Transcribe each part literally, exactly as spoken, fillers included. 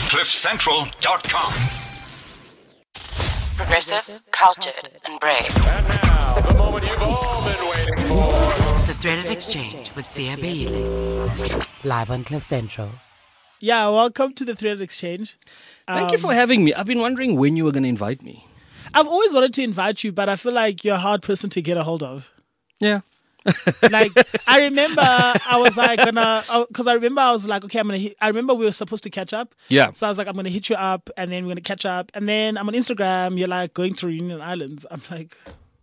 cliff central dot com. Progressive, cultured, and brave. And now, the moment you've all been waiting for. The Threaded Exchange with Sia Bailey. Live on Cliff Central. Yeah, welcome to the Threaded Exchange. Thank Um, you for having me. I've been wondering when you were going to invite me. I've always wanted to invite you, but I feel like you're a hard person to get a hold of. Yeah. Like, I remember I was like gonna, because I remember I was like, okay, I'm gonna. Hit, I remember we were supposed to catch up. Yeah. So I was like, I'm gonna hit you up, and then we're gonna catch up, and then I'm on Instagram. You're like going to Reunion Islands. I'm like,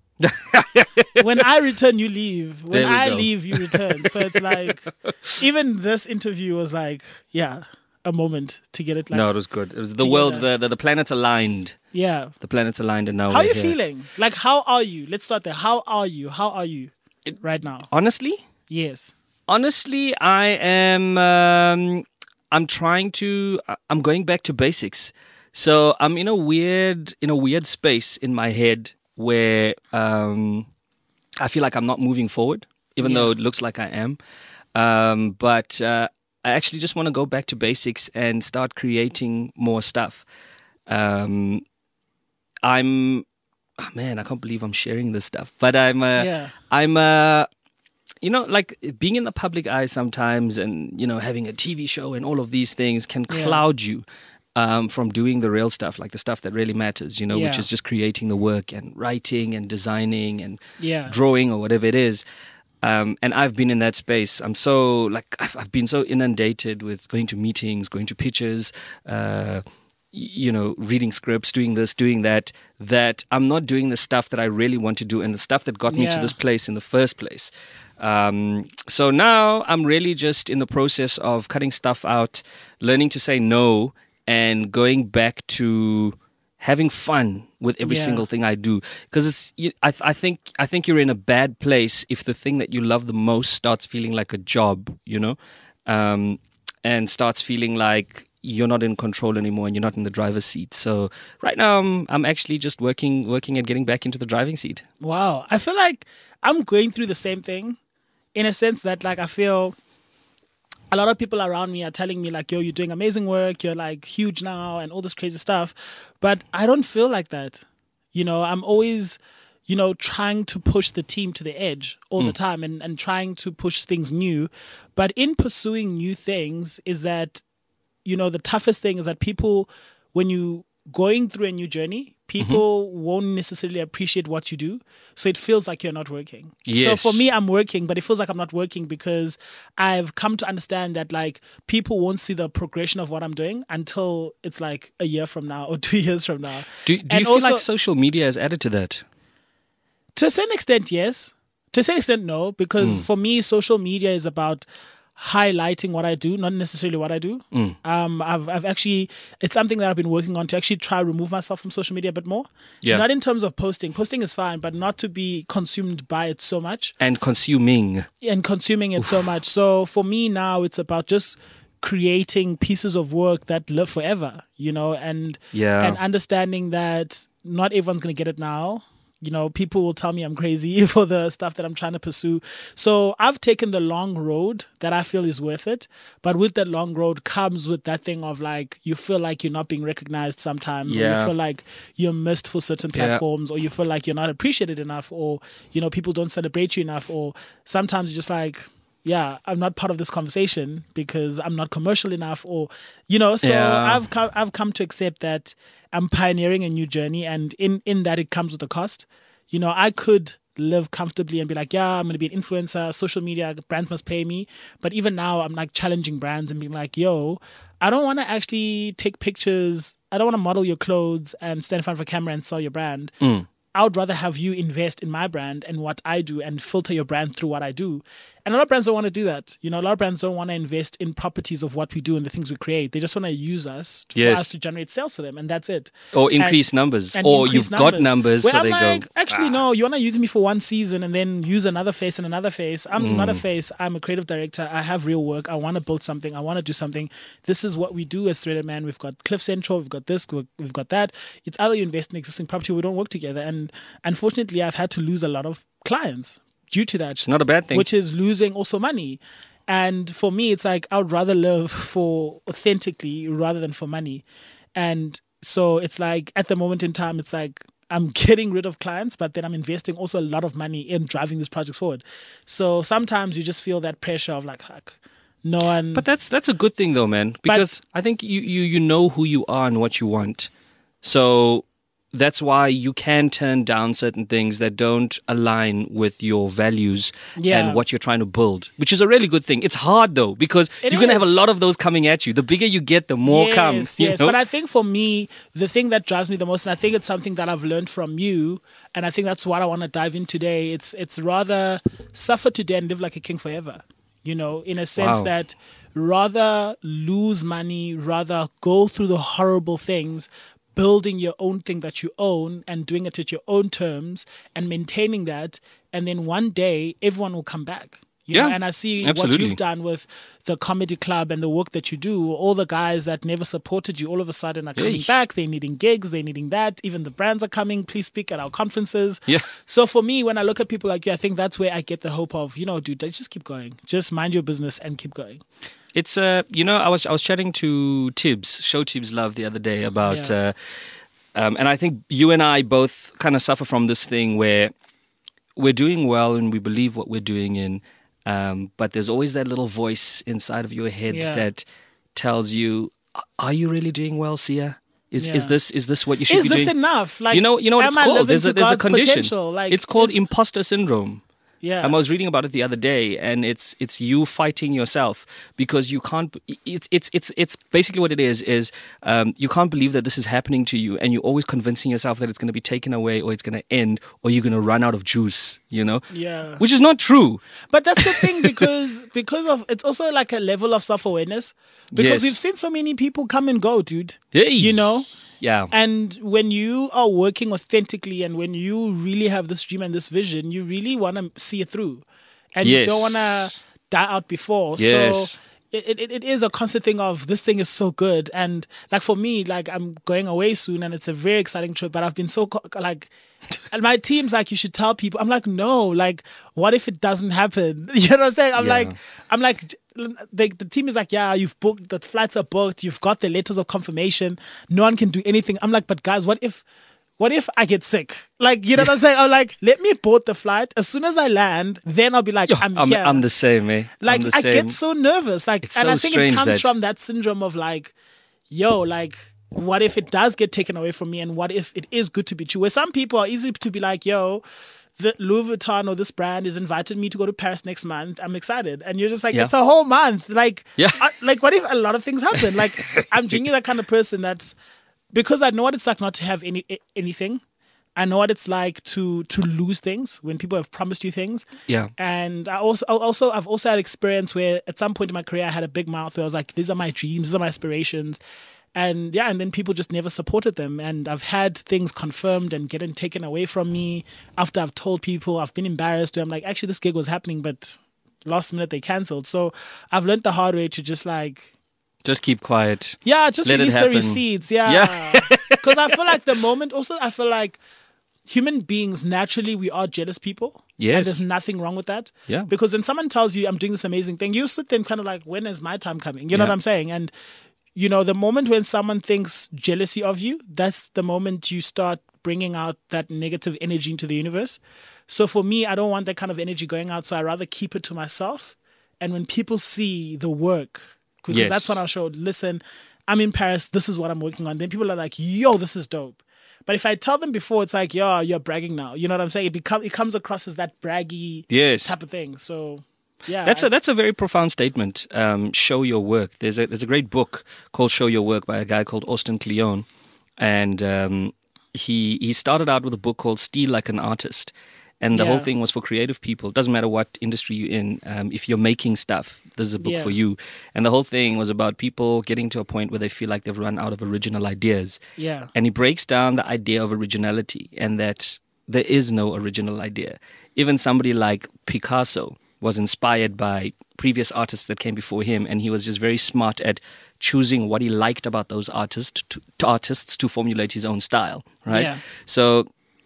when I return, you leave. When There we I go. leave, you return. So it's like, even this interview was like, yeah, a moment to get it. Like, No, it was good. It was the together. world, the, the the planets aligned. yeah. The planets aligned, and now How are we're you here. feeling? Like, how are you? Let's start there. How are you? How are you right now? Honestly, Yes. honestly, I am. Um, I'm trying to. I'm going back to basics. So I'm in a weird, in a weird space in my head where um, I feel like I'm not moving forward, even Yeah. though it looks like I am. Um, but uh, I actually just want to go back to basics and start creating more stuff. Um, I'm, oh man, I can't believe I'm sharing this stuff. But I'm, uh, Yeah. I'm, uh, you know, like being in the public eye sometimes, and you know, having a T V show and all of these things can Yeah. cloud you. Um, from doing the real stuff, like the stuff that really matters, you know, which Yeah. is just creating the work and writing and designing and Yeah. drawing or whatever it is. Um, and I've been in that space. I'm so like I've, I've been so inundated with going to meetings, going to pitches, uh, y- you know, reading scripts, doing this, doing that. That I'm not doing the stuff that I really want to do, and the stuff that got me Yeah. to this place in the first place. Um, so now I'm really just in the process of cutting stuff out, learning to say no, and going back to having fun with every Yeah. single thing I do. Because it's, you, I, I think, I think you're in a bad place if the thing that you love the most starts feeling like a job, you know, um, and starts feeling like you're not in control anymore and you're not in the driver's seat. So right now, I'm, I'm actually just working, working and getting back into the driving seat. Wow. I feel like I'm going through the same thing in a sense that, like, I feel a lot of people around me are telling me, like, yo, you're doing amazing work, you're like huge now and all this crazy stuff. But I don't feel like that. You know, I'm always, you know, trying to push the team to the edge all the time and, and trying to push things new. But in pursuing new things is that, you know, the toughest thing is that people, when you going through a new journey, people won't necessarily appreciate what you do. So it feels like you're not working. So Yes. for me, I'm working, but it feels like I'm not working because I've come to understand that, like, people won't see the progression of what I'm doing until it's like a year from now or two years from now. Do, do And you feel also- like social media has added to that? To a certain extent, yes. To a certain extent, no. Because for me, social media is about highlighting what I do, not necessarily what I do. Um, I've, I've actually, it's something that I've been working on to actually try remove myself from social media a bit more. Yeah. Not in terms of posting. Posting is fine, but not to be consumed by it so much And consuming. and consuming it so much. So for me now, it's about just creating pieces of work that live forever, you know, and Yeah. and understanding that not everyone's going to get it now. You know, people will tell me I'm crazy for the stuff that I'm trying to pursue. So I've taken the long road that I feel is worth it. But with that long road comes with that thing of, like, you feel like you're not being recognized sometimes, or you Yeah. feel like you're missed for certain Yeah. platforms, or you feel like you're not appreciated enough, or, you know, people don't celebrate you enough, or sometimes you're just like, yeah, I'm not part of this conversation because I'm not commercial enough, or, you know, so Yeah. I've come, I've come to accept that I'm pioneering a new journey, and in, in that it comes with a cost. You know, I could live comfortably and be like, yeah, I'm going to be an influencer, social media, brands must pay me. But even now, I'm like challenging brands and being like, yo, I don't want to actually take pictures. I don't want to model your clothes and stand in front of a camera and sell your brand. I would rather have you invest in my brand and what I do and filter your brand through what I do. And a lot of brands don't want to do that. You know, a lot of brands don't want to invest in properties of what we do and the things we create. They just want to use us for Yes. us to generate sales for them, and that's it. Or And- increase numbers. and Or increase you've got numbers, Where so I'm they like, go, actually, "Ah." no, you want to use me for one season and then use another face and another face. I'm Mm. not a face. I'm a creative director. I have real work. I want to build something. I want to do something. This is what we do as Threaded Man. We've got Cliff Central. We've got this. We've we've got that. It's either you invest in existing property or we don't work together. And unfortunately, I've had to lose a lot of clients due to that. It's not a bad thing. Which is losing also money. And for me, it's like I would rather live for authentically rather than for money. And so it's like at the moment in time, it's like I'm getting rid of clients, but then I'm investing also a lot of money in driving these projects forward. So sometimes you just feel that pressure of like, fuck, no one. But that's that's a good thing though, man, because but, I think you, you you know who you are and what you want. So that's why you can turn down certain things that don't align with your values yeah. and what you're trying to build, which is a really good thing. It's hard though, because it you're going to have a is. lot of those coming at you. The bigger you get, the more yes, comes. You Yes, know? But I think for me, the thing that drives me the most, and I think it's something that I've learned from you, and I think that's what I want to dive in today. It's it's rather suffer today and live like a king forever. You know, in a sense Wow. that rather lose money, rather go through the horrible things, building your own thing that you own and doing it at your own terms and maintaining that. And then one day, everyone will come back. You Yeah, know? And I see absolutely. what you've done with the comedy club and the work that you do. All the guys that never supported you all of a sudden are coming Hey. back. They're needing gigs. They're needing that. Even the brands are coming. Please speak at our conferences. Yeah. So for me, when I look at people like you, I think that's where I get the hope of, you know, dude, just keep going. Just mind your business and keep going. It's uh, you know, I was I was chatting to Tibbs, Show Tibbs Love, the other day about, Yeah. uh, um, and I think you and I both kind of suffer from this thing where we're doing well and we believe what we're doing in, um, but there's always that little voice inside of your head Yeah. that tells you, "Are you really doing well, Sia? Is is Yeah. this is this what you should Is be this doing?" enough? Like, you know, you know what am it's I called. living There's a to there's a God's condition. potential? Like, it's called is- imposter syndrome. Yeah. Um, I was reading about it the other day, and it's it's you fighting yourself because you can't. It's it's it's it's basically what it is. Is um, you can't believe that this is happening to you, and you're always convincing yourself that it's going to be taken away, or it's going to end, or you're going to run out of juice. You know, Yeah. which is not true. But that's the thing because because of it's also like a level of self awareness because Yes. we've seen so many people come and go, dude. Hey. You know. Yeah, And when you are working authentically and when you really have this dream and this vision, you really want to see it through. And you Yes. don't want to die out before. Yes. So it, it, it is a constant thing of this thing is so good. And like for me, like I'm going away soon and it's a very exciting trip, but I've been so co- like, and my team's like, you should tell people. I'm like, no, like, what if it doesn't happen? You know what I'm saying? I'm Yeah. like, I'm like, the, the team is like, yeah, you've booked, the flights are booked, you've got the letters of confirmation, no one can do anything. I'm like, but guys, what if, what if I get sick? Like, you know what I'm saying? I'm like, let me board the flight. As soon as I land, then I'll be like, I'm, I'm here. I'm the same, eh? Like, I'm the I same. get so nervous. Like, It's and so I think it strange comes that- from that syndrome of like, yo, like, what if it does get taken away from me? And what if it is good to be true? Where some people are easy to be like, yo, the Louis Vuitton or this brand has invited me to go to Paris next month. I'm excited. And you're just like, Yeah. it's a whole month. Like, Yeah. uh, like what if a lot of things happen? Like, I'm genuinely that kind of person that's, because I know what it's like not to have any anything. I know what it's like to to lose things when people have promised you things. Yeah. And I also I also I've also had experience where at some point in my career I had a big mouth where I was like, these are my dreams, these are my aspirations. And yeah, and then people just never supported them. And I've had things confirmed and getting taken away from me after I've told people. I've been embarrassed. I'm like, actually, this gig was happening, but last minute they cancelled. So I've learned the hard way to just like, Just keep quiet. yeah, just Let it release the happen. receipts. Yeah. Yeah. Because I feel like the moment, also, I feel like human beings, naturally, we are jealous people. Yes. And there's nothing wrong with that. Yeah. Because when someone tells you, I'm doing this amazing thing, you sit there and kind of like, when is my time coming? You know Yeah. what I'm saying? And, you know, the moment when someone thinks jealousy of you, that's the moment you start bringing out that negative energy into the universe. So for me, I don't want that kind of energy going out. So I rather keep it to myself. And when people see the work, because Yes. that's when I'll show, listen, I'm in Paris, this is what I'm working on. Then people are like, yo, this is dope. But if I tell them before, it's like, yo, you're bragging now. You know what I'm saying? It become it comes across as that braggy Yes. type of thing. So yeah. That's I- a that's a very profound statement. Um, show your work. There's a there's a great book called Show Your Work by a guy called Austin Kleon, and um, he he started out with a book called Steal Like an Artist, and the Yeah. whole thing was for creative people. Doesn't matter what industry you're in. Um, if you're making stuff, this is a book Yeah. for you. And the whole thing was about people getting to a point where they feel like they've run out of original ideas. Yeah. And he breaks down the idea of originality and that there is no original idea. Even somebody like Picasso was inspired by previous artists that came before him, and he was just very smart at choosing what he liked about those artists to, to artists to formulate his own style, right? Yeah. So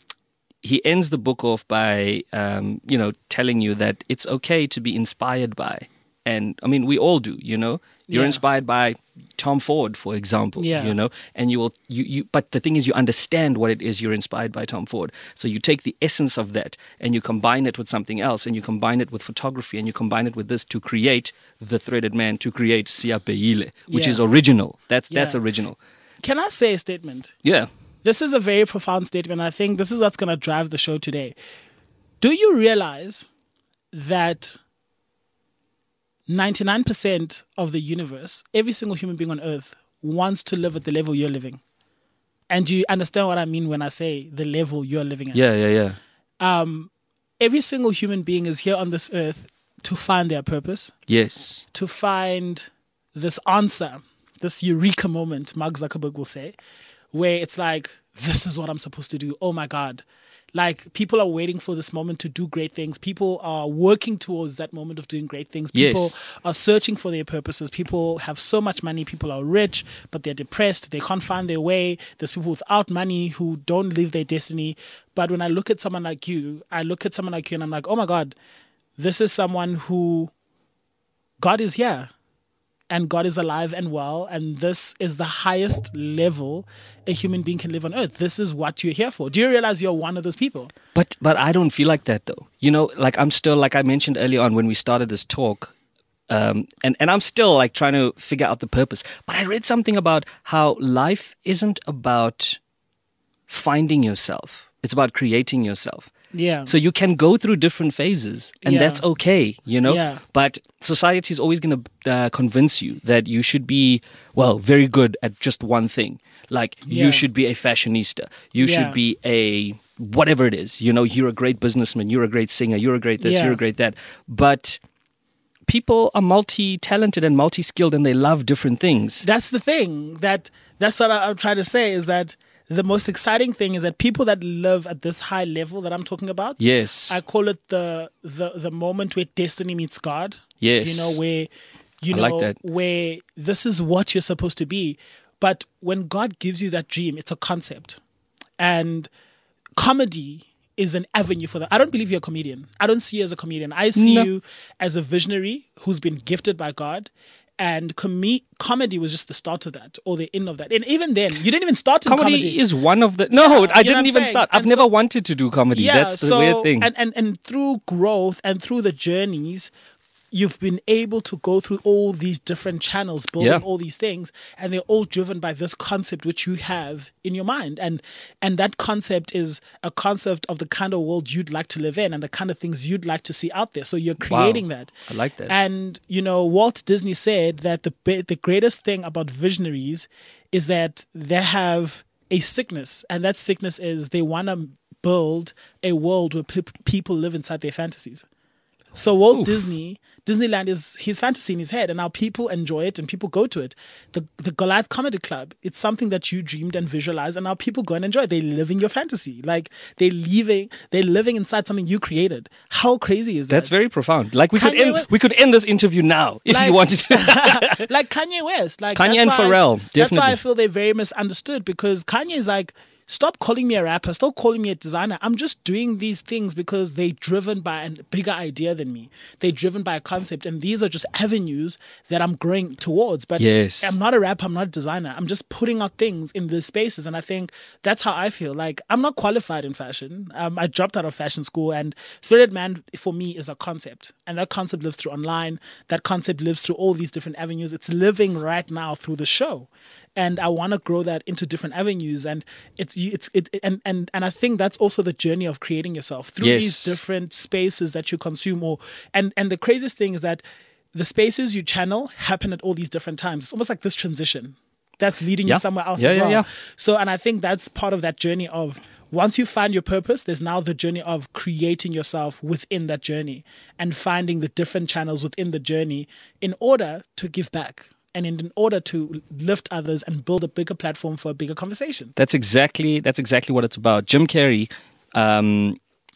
he ends the book off by, um, you know, telling you that it's okay to be inspired by and I mean, we all do, you know. You're Yeah. inspired by Tom Ford, for example, Yeah. you know, and you will, you, you, but the thing is, you understand what it is you're inspired by Tom Ford. So you take the essence of that and you combine it with something else, and you combine it with photography, and you combine it with this to create The Threaded Man, to create Siapehile, which Yeah. is original. That's, that's Yeah. original. Can I say a statement? Yeah. This is a very profound statement. I think this is what's going to drive the show today. Do you realize that ninety-nine percent of the universe, every single human being on earth, wants to live at the level you're living? And do you understand what I mean when I say the level you're living at? Yeah, yeah, yeah. Um, every single human being is here on this earth to find their purpose, Yes. to find this answer, this eureka moment, Mark Zuckerberg will say, where it's like, this is what I'm supposed to do. Oh my God. Like, people are waiting for this moment to do great things. People are working towards that moment of doing great things. People Yes. are searching for their purposes. People have so much money. People are rich, but they're depressed. They can't find their way. There's people without money who don't live their destiny. But when I look at someone like you, I look at someone like you and I'm like, oh my God, this is someone who, God is here. And God is alive and well, and this is the highest level a human being can live on earth. This is what you're here for. Do you realize you're one of those people? But but I don't feel like that though. You know, like I'm still, like I mentioned earlier on when we started this talk, um, and, and I'm still like trying to figure out the purpose. But I read something about how life isn't about finding yourself. It's about creating yourself. Yeah. So you can go through different phases, and Yeah. that's okay, you know? Yeah. But society is always going to uh, convince you that you should be, well, very good at just one thing. Like, Yeah. you should be a fashionista. You Yeah. should be a whatever it is. You know, you're a great businessman. You're a great singer. You're a great this. Yeah. You're a great that. But people are multi-talented and multi-skilled, and they love different things. That's the thing. That That's what I, I'm trying to say, is that the most exciting thing is that people that live at this high level that I'm talking about, Yes. I call it the the the moment where destiny meets God. Yes. You know, where you I know like that. where this is what you're supposed to be. But when God gives you that dream, it's a concept. And comedy is an avenue for that. I don't believe you're a comedian. I don't see you as a comedian. I see No. you as a visionary who's been gifted by God. And com- comedy was just the start of that, or the end of that. And even then, you didn't even start in Comedy, comedy. is one of the... No, Yeah, you know I what didn't I'm even saying? start. I've And never so- wanted to do comedy. Yeah, That's the so, weird thing. And, and and through growth and through the journeys, you've been able to go through all these different channels, building Yeah. all these things, and they're all driven by this concept which you have in your mind. And and that concept is a concept of the kind of world you'd like to live in and the kind of things you'd like to see out there. So you're creating Wow. that. I like that. And you know, Walt Disney said that the ba- the greatest thing about visionaries is that they have a sickness, and that sickness is they want to build a world where pe- people live inside their fantasies. So Walt Oof. Disney, Disneyland is his fantasy in his head, and now people enjoy it and people go to it. The the Goliath Comedy Club, it's something that you dreamed and visualized, and now people go and enjoy it. They live in your fantasy, like they're living, they're living inside something you created. How crazy is that? That's very profound. Like we could Kanye end, West- we could end this interview now if Like- you wanted to. like Kanye West, like Kanye that's and why- Pharrell, That's why I definitely. feel they're very misunderstood, because Kanye is like, stop calling me a rapper, stop calling me a designer. I'm just doing these things because they're driven by a bigger idea than me. They're driven by a concept, and these are just avenues that I'm growing towards. But Yes. I'm not a rapper, I'm not a designer. I'm just putting out things in these spaces, and I think that's how I feel. Like, I'm not qualified in fashion. Um, I dropped out of fashion school, and Threaded Man for me is a concept, and that concept lives through online. That concept lives through all these different avenues. It's living right now through the show. And I want to grow that into different avenues, and it's it's it and and and I think that's also the journey of creating yourself through Yes. these different spaces that you consume. Or and and the craziest thing is that the spaces you channel happen at all these different times. It's almost like this transition that's leading Yeah. you somewhere else Yeah, as yeah, well. yeah. So, and I think that's part of that journey of, once you find your purpose, there's now the journey of creating yourself within that journey and finding the different channels within the journey in order to give back and in, in order to lift others and build a bigger platform for a bigger conversation. That's exactly that's exactly what it's about. Jim Carrey, um,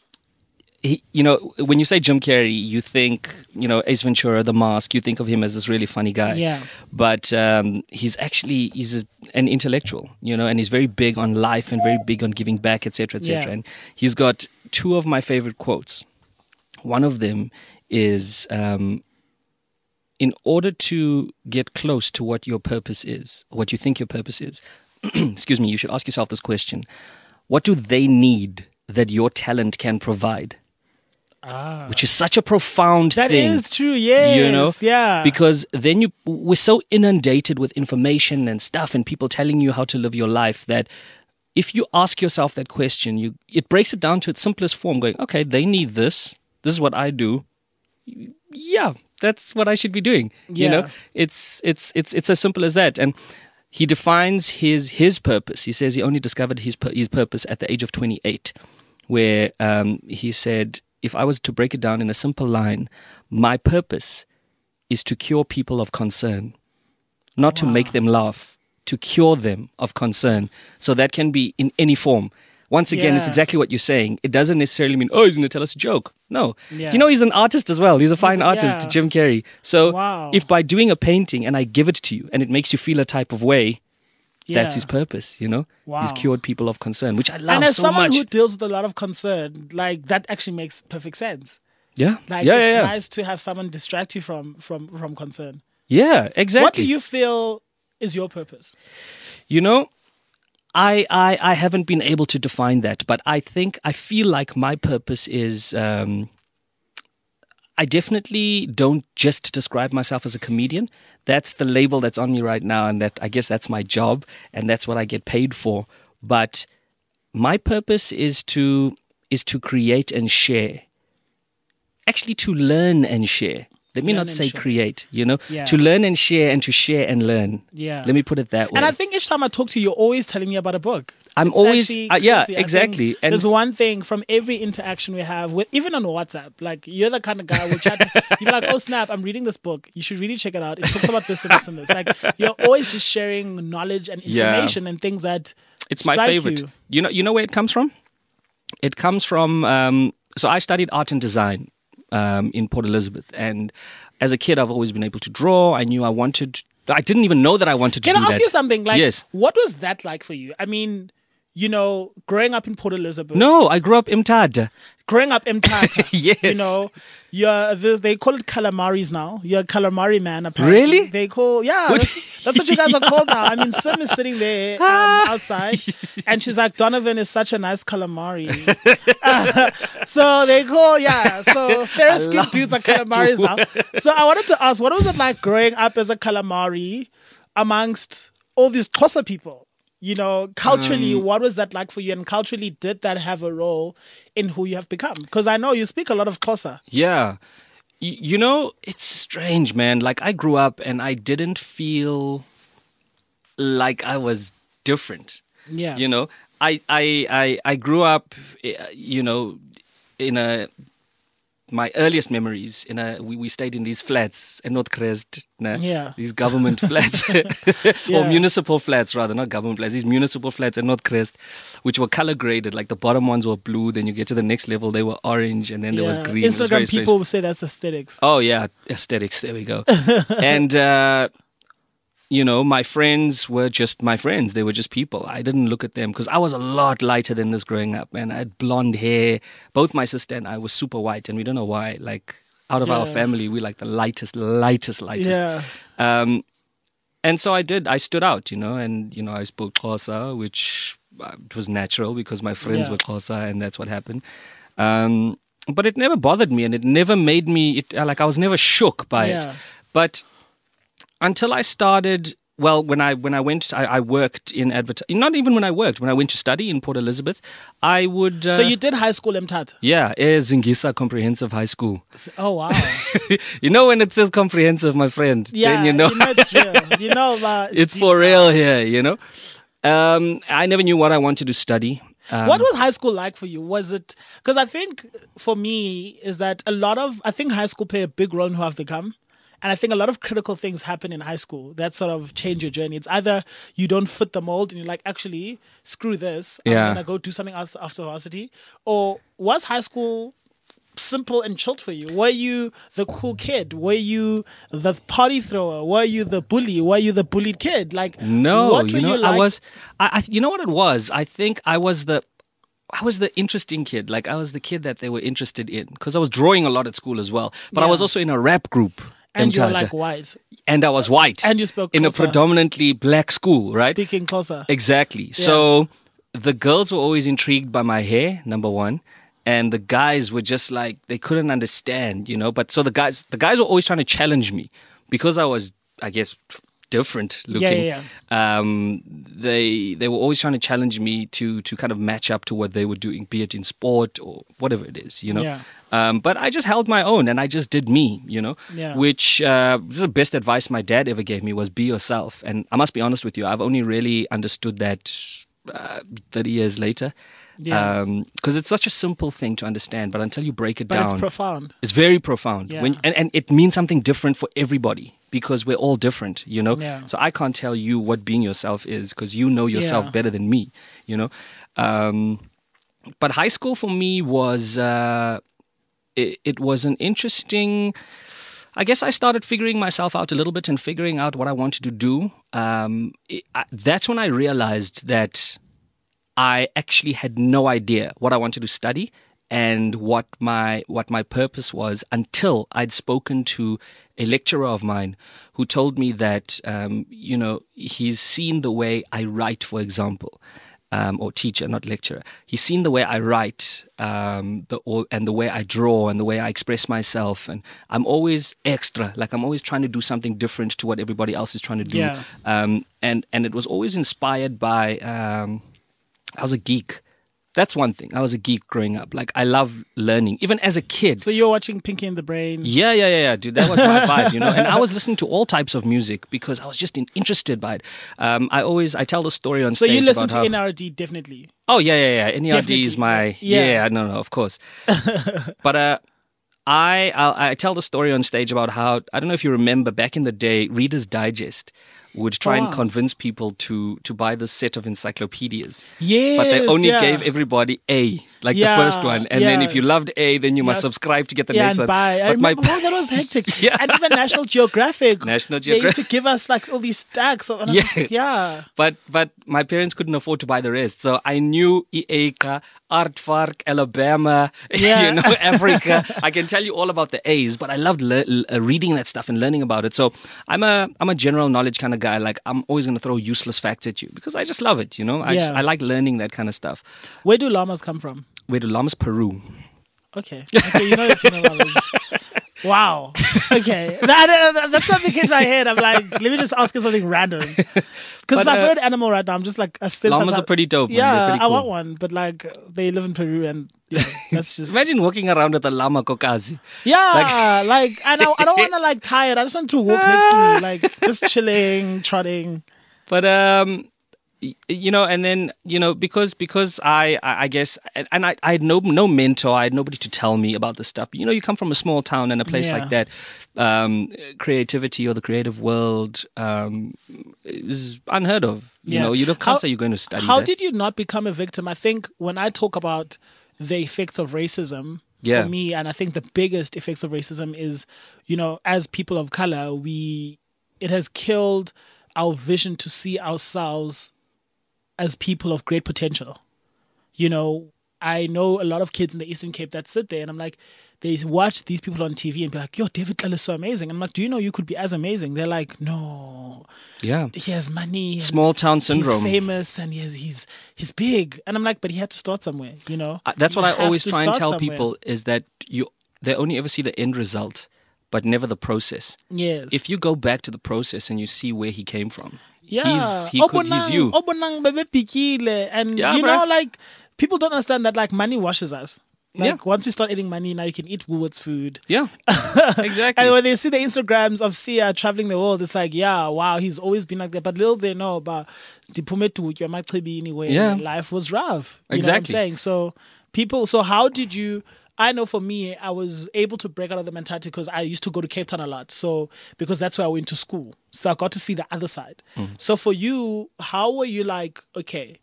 he, you know, when you say Jim Carrey, you think, you know, Ace Ventura, The Mask. You think of him as this really funny guy. Yeah. But um, he's actually he's a, an intellectual, you know, and he's very big on life and very big on giving back, et cetera, et cetera. Yeah. And he's got two of my favorite quotes. One of them is. Um, in order to get close to what your purpose is, what you think your purpose is, excuse me, you should ask yourself this question. What do they need that your talent can provide? Ah. Which is such a profound that thing. That is true, yes. You know? Yeah. Because then you, we're so inundated with information and stuff and people telling you how to live your life that if you ask yourself that question, you it breaks it down to its simplest form, going, okay, they need this. This is what I do. Yeah, that's what I should be doing. Yeah. You know, it's it's it's it's as simple as that. And he defines his his purpose. He says he only discovered his his purpose at the age of twenty-eight, where um, he said, if I was to break it down in a simple line, my purpose is to cure people of concern, not wow. to make them laugh, to cure them of concern. So that can be in any form. Once again, yeah. it's exactly what you're saying. It doesn't necessarily mean, oh, he's going to tell us a joke. No. Yeah. You know, he's an artist as well. He's a fine he's, artist, yeah. Jim Carrey. So wow. if by doing a painting and I give it to you and it makes you feel a type of way, yeah. that's his purpose, you know? Wow. He's cured people of concern, which I love so much. And as someone much. who deals with a lot of concern, like, that actually makes perfect sense. Yeah. Like, yeah, it's yeah, yeah. nice to have someone distract you from, from, from concern. Yeah, exactly. What do you feel is your purpose? You know, I, I I haven't been able to define that, but I think, I feel like my purpose is, um, I definitely don't just describe myself as a comedian. That's the label that's on me right now, and that I guess that's my job, and that's what I get paid for. But my purpose is to is to create and share. Actually, to learn and share. Let me learn not say share. create, you know, yeah. to learn and share and to share and learn. Yeah. Let me put it that way. And I think each time I talk to you, you're always telling me about a book. I'm It's always, actually uh, yeah, crazy. I exactly. think And there's one thing from every interaction we have, with, even on WhatsApp, like, you're the kind of guy who chat, you're like, oh snap, I'm reading this book. You should really check it out. It talks about this and this and this. Like, you're always just sharing knowledge and information yeah. and things that it's my strike favorite. You. you know, you know where it comes from? It comes from, um, so I studied art and design um, in Port Elizabeth. And as a kid, I've always been able to draw. I knew I wanted, I didn't even know that I wanted to Can do I ask that. you something? Like, yes. What was that like for you? I mean, you know, growing up in Port Elizabeth. No, I grew up in Mthatha. Growing up in Mthatha. Yes. You know, you're, they call it calamaris now. You're a calamari man, apparently. Really? They call, yeah, that's, that's what you guys are called now. I mean, Sim is sitting there um, outside, and she's like, Donovan is such a nice calamari. uh, so they call, yeah, so fair skinned dudes are calamaris now. So I wanted to ask, what was it like growing up as a calamari amongst all these Xhosa people? You know, culturally, um, what was that like for you? And culturally, did that have a role in who you have become? Because I know you speak a lot of Xhosa. Yeah. Y- you know, it's strange, man. Like, I grew up and I didn't feel like I was different. Yeah. You know, I, I, I, I grew up, you know, in a... my earliest memories in a we, we stayed in these flats in Noordcrest, nah? Yeah. These government flats or Yeah. municipal flats rather, not government flats. These municipal flats in Noordcrest, which were color graded. Like the bottom ones were blue, then you get to the next level, they were orange, and then there was Yeah. green. It was very Instagram strange. people say that's aesthetics. Oh yeah, aesthetics. There we go. And uh, you know, my friends were just my friends. They were just people. I didn't look at them because I was a lot lighter than this growing up, man. I had blonde hair. Both my sister and I were super white, and we don't know why. Like, out of our Yeah. family, we like the lightest, lightest, lightest. Yeah. Um, and so I did. I stood out, you know, and you know, I spoke Xhosa, which uh, it was natural because my friends Yeah. were Xhosa, and that's what happened. Um, but it never bothered me, and it never made me. It, like I was never shook by it. Yeah. But until I started, well, when I when I went, I, I worked in advertising. Not even when I worked, when I went to study in Port Elizabeth, I would. Uh, So you did high school in Mthatha? yeah, Zingisa Comprehensive High School. Oh, wow. You know when it says comprehensive, my friend, Yeah, then you know, you know it's real. You know uh, it's deep. for real here. You know, um, I never knew what I wanted to study. Um, What was high school like for you? Was it, because I think for me is that a lot of, I think high school play a big role in who I've become. And I think a lot of critical things happen in high school that sort of change your journey. It's either you don't fit the mold and you're like, actually, screw this. I'm Yeah. going to go do something else after varsity. Or was high school simple and chilled for you? Were you the cool kid? Were you the party thrower? Were you the bully? Were you the bullied kid? Like, No, what were you know, you like? I was. I, I, you know what it was? I think I was the. I was the interesting kid. Like I was the kid that they were interested in because I was drawing a lot at school as well. But I Yeah. was also in a rap group. And you're Mthatha. like white. And I was white. And you spoke in a Xhosa. predominantly black school, right? Speaking closer. Exactly. So the girls were always intrigued by my hair, number one. And the guys were just like, they couldn't understand, you know. But so the guys, the guys were always trying to challenge me because I was, I guess, different looking. Yeah, yeah, Um, they they were always trying to challenge me to to kind of match up to what they were doing, be it in sport or whatever it is, you know. Yeah. Um, but I just held my own and I just did me, you know. Yeah. Which uh, this is the best advice my dad ever gave me was be yourself. And I must be honest with you, I've only really understood that uh, thirty years later. Yeah. Because it's such a simple thing to understand, but until you break it But down, it's profound. it's very profound. Yeah. When, and, and it means something different for everybody because we're all different, you know? Yeah. So I can't tell you what being yourself is because you know yourself Yeah. better than me, you know? Um, but high school for me was, uh, it, it was an interesting... I guess I started figuring myself out a little bit and figuring out what I wanted to do. Um, it, I, that's when I realized that I actually had no idea what I wanted to study and what my what my purpose was until I'd spoken to a lecturer of mine who told me that um, you know he's seen the way I write, for example, um, or teacher, not lecturer. He's seen the way I write, um, the or, and the way I draw and the way I express myself, and I'm always extra. Like I'm always trying to do something different to what everybody else is trying to do. Yeah. Um, and and it was always inspired by. Um, I was a geek. That's one thing. I was a geek growing up. Like I love learning, even as a kid. So you're watching Pinky and the Brain. Yeah, yeah, yeah, yeah, dude. That was my vibe, you know. And I was listening to all types of music because I was just in, interested by it. Um, I always I tell the story on So stage you listen about to how, N R D definitely. Oh yeah, yeah, yeah. N E R D is Definitely. my Yeah. yeah. No, no, of course. But uh, I I I tell the story on stage about how I don't know if you remember back in the day, Reader's Digest would try Oh, and wow. convince people to to buy this set of encyclopedias. Yes, But they only yeah. gave everybody A, like Yeah, the first one. And then yeah. if you loved A, then you must Yeah. subscribe to get the Yeah, next and one. buy. I But my- remember, oh, that was hectic. Yeah. And even National Geographic. National They used to Geographic. give us like all these stacks. Of, and I'm Yeah. like, yeah. But but my parents couldn't afford to buy the rest. So I knew E A C A, Aardvark, Alabama, Yeah. you know, Africa. I can tell you all about the A's, but I loved le- uh, reading that stuff and learning about it. So I'm a I'm a general knowledge kind of guy. Like I'm always going to throw useless facts at you because I just love it, you know? I just Yeah. I like learning that kind of stuff. Where do llamas come from? Where do llamas? Peru. Okay. Okay, you know the general knowledge. Wow. Okay. That, that, that's something in my head. I'm like, let me just ask you something random. Because But, I've uh, heard animal right now. I'm just like, I spent some Llamas time- are pretty dope, man. They're Yeah, pretty I want cool. one. But like, they live in Peru and yeah, that's just. Imagine walking around with a llama kokazi. Yeah, like, and I, I don't want to like tie it. I just want to walk next to me, like just chilling, trotting. But um, y- you know, and then you know, because because I I, I guess, and, and I, I had no no mentor, I had nobody to tell me about this stuff. You know, you come from a small town and a place Yeah. like that, um, creativity or the creative world um, is unheard of. You Yeah. know, you don't How- can't say you're going to study How that. did you not become a victim? I think when I talk about the effects of racism, Yeah. for me, and I think the biggest effects of racism is, you know, as people of color, we it has killed our vision to see ourselves as people of great potential. You know, I know a lot of kids in the Eastern Cape that sit there and I'm like, they watch these people on T V and be like, yo, David Tlale is so amazing. And I'm like, do you know you could be as amazing? They're like, no, Yeah, he has money. and small town syndrome. He's famous and he's, he's, he's big. And I'm like, but he had to start somewhere, you know? Uh, That's what You I have always to try and start tell somewhere. people is that you they only ever see the end result, but never the process. Yes. If you go back to the process and you see where he came from, yeah. he's he could, he's Obonang- you. Obonang bebe pikile. And, Yeah, you bruh. know, like, people don't understand that, like, money washes us. Like, Yeah. once we start eating money, now you can eat Woolworths food. Yeah, exactly. And when they see the Instagrams of Sia traveling the world, it's like, yeah, wow, he's always been like that. But little they know about Dipumetu, your Machibi anyway. Yeah. Life was rough. You know what I'm Exactly. saying? So people, so how did you, I know for me, I was able to break out of the mentality because I used to go to Cape Town a lot. So, because that's where I went to school. So I got to see the other side. So for you, how were you like, okay,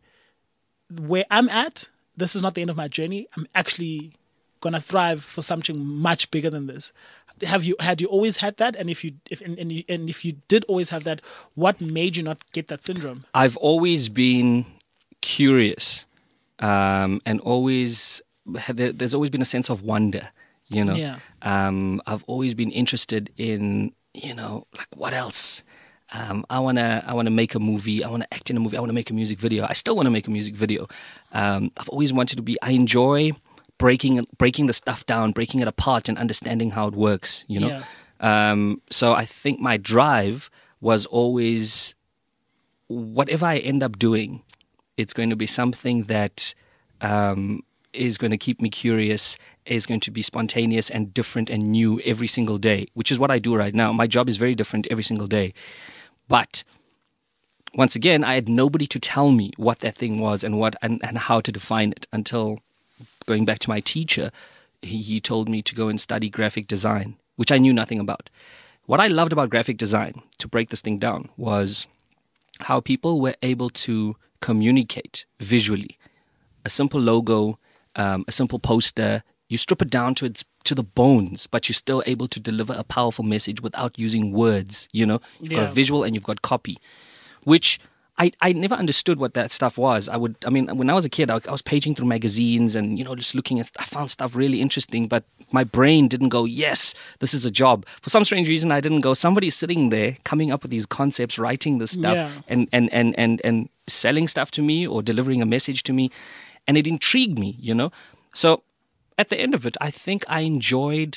where I'm at, this is not the end of my journey. I'm actually gonna thrive for something much bigger than this. Have you had you always had that? And if you if and, and, you, and if you did always have that, what made you not get that syndrome? I've always been curious, um, and always had, there's always been a sense of wonder. You know, Yeah. um, I've always been interested in you know, like what else? Um, I wanna, I wanna make a movie. I wanna act in a movie. I wanna make a music video. I still wanna make a music video. Um, I've always wanted to be. I enjoy breaking, breaking the stuff down, breaking it apart, and understanding how it works. You know. Yeah. Um, so I think my drive was always, whatever I end up doing, it's going to be something that um, is going to keep me curious, is going to be spontaneous and different and new every single day, which is what I do right now. My job is very different every single day. But once again, I had nobody to tell me what that thing was and what and, and how to define it until going back to my teacher, he, he told me to go and study graphic design, which I knew nothing about. What I loved about graphic design, to break this thing down, was how people were able to communicate visually. A simple logo, um, a simple poster, you strip it down to its to the bones, but you're still able to deliver a powerful message without using words, you know? You've got Yeah. a visual and you've got copy, which I, I never understood what that stuff was. I would, I mean, when I was a kid, I, I was paging through magazines and, you know, just looking at, I found stuff really interesting, but my brain didn't go, yes, this is a job. For some strange reason, I didn't go, somebody's sitting there coming up with these concepts, writing this stuff Yeah. and, and, and, and, and selling stuff to me or delivering a message to me. And it intrigued me, you know? So at the end of it, I think I enjoyed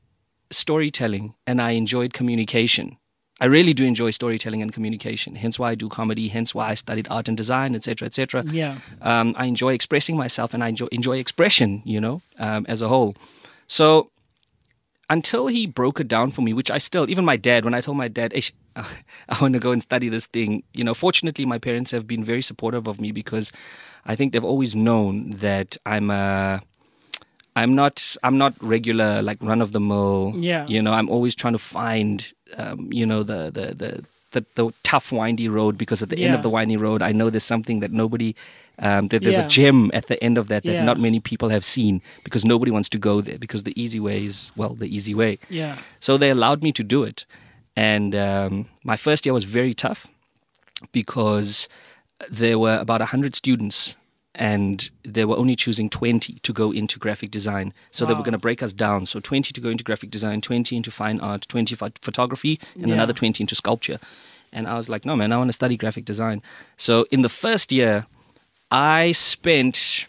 storytelling and I enjoyed communication. I really do enjoy storytelling and communication. Hence why I do comedy. Hence why I studied art and design, et cetera, et cetera. Yeah. Um, I enjoy expressing myself, and I enjoy, enjoy expression, you know, um, as a whole. So until he broke it down for me, which I still, even my dad, when I told my dad, "Ish, I want to go and study this thing," you know, fortunately, my parents have been very supportive of me because I think they've always known that I'm a. I'm not. I'm not regular, like run of the mill. Yeah. You know, I'm always trying to find, um, you know, the the, the the the tough windy road, because at the end Yeah. of the windy road, I know there's something that nobody. Um, that there's Yeah. a gem at the end of that that Yeah. not many people have seen, because nobody wants to go there, because the easy way is, well, the easy way. Yeah. So they allowed me to do it, and um, my first year was very tough because there were about one hundred students. And they were only choosing twenty to go into graphic design. So they were Wow. going to break us down. So twenty to go into graphic design, twenty into fine art, twenty for photography, and Yeah. another twenty into sculpture. And I was like, no, man, I want to study graphic design. So in the first year, I spent,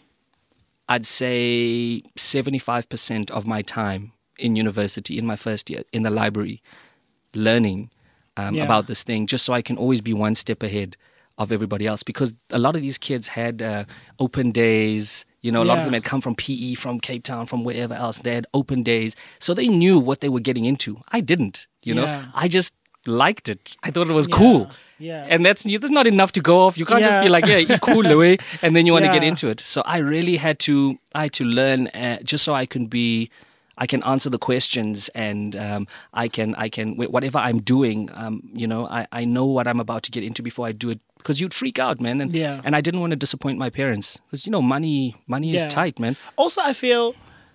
I'd say, seventy-five percent of my time in university, in my first year, in the library, learning um, Yeah. about this thing, just so I can always be one step ahead of everybody else, because a lot of these kids had uh, open days. You know, a lot of Yeah. them had come from P E, from Cape Town, from wherever else. They had open days, so they knew what they were getting into. I didn't. You know, Yeah. I just liked it. I thought it was Yeah. cool. Yeah. And that's that's not enough to go off. You can't just Yeah. be like, yeah, you cool away, and then you want to get Yeah. into it. So I really had to, I had to learn uh, just so I can be, I can answer the questions, and um, I can, I can, whatever I'm doing, um, you know, I, I know what I'm about to get into before I do it. Because you'd freak out, man, and Yeah. and I didn't want to disappoint my parents, because you know, money, money is Yeah. tight, man. Also, I feel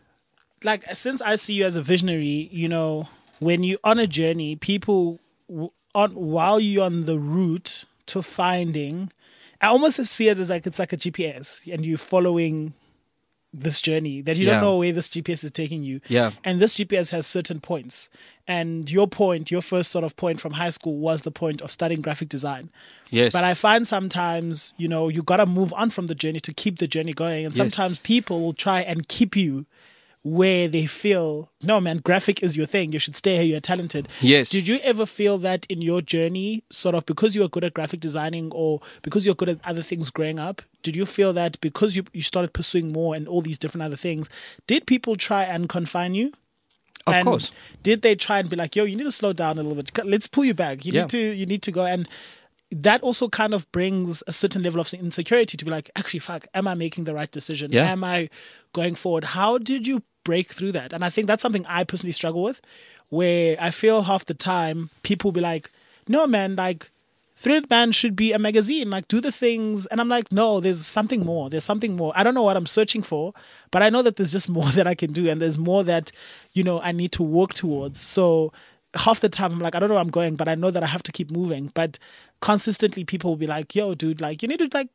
like since I see you as a visionary, you know, when you're on a journey, people w- on while you're on the route to finding, I almost see it as like it's like a G P S, and you're following this journey that you Yeah. don't know where this G P S is taking you. Yeah. And this G P S has certain points. And your point, your first sort of point from high school was the point of studying graphic design. Yes, But I find sometimes, you know, you got to move on from the journey to keep the journey going. And Yes. sometimes people will try and keep you where they feel, no, man, graphic is your thing. You should stay here. You're talented. Yes. Did you ever feel that in your journey, sort of because you were good at graphic designing or because you're good at other things growing up? Did you feel that because you, you started pursuing more and all these different other things, did people try and confine you? of And course. Did they try and be like, yo, you need to slow down a little bit. Let's pull you back. You Yeah. need to you need to go. And that also kind of brings a certain level of insecurity to be like, actually, fuck, am I making the right decision? Yeah. Am I going forward? How did you break through that? And I think that's something I personally struggle with, where I feel half the time people be like, no, man, like Thread Man should be a magazine, like do the things. And I'm like, no, there's something more. There's something more. I don't know what I'm searching for, but I know that there's just more that I can do. And there's more that, you know, I need to work towards. So half the time I'm like, I don't know where I'm going, but I know that I have to keep moving. But consistently people will be like, yo, dude, like you need to like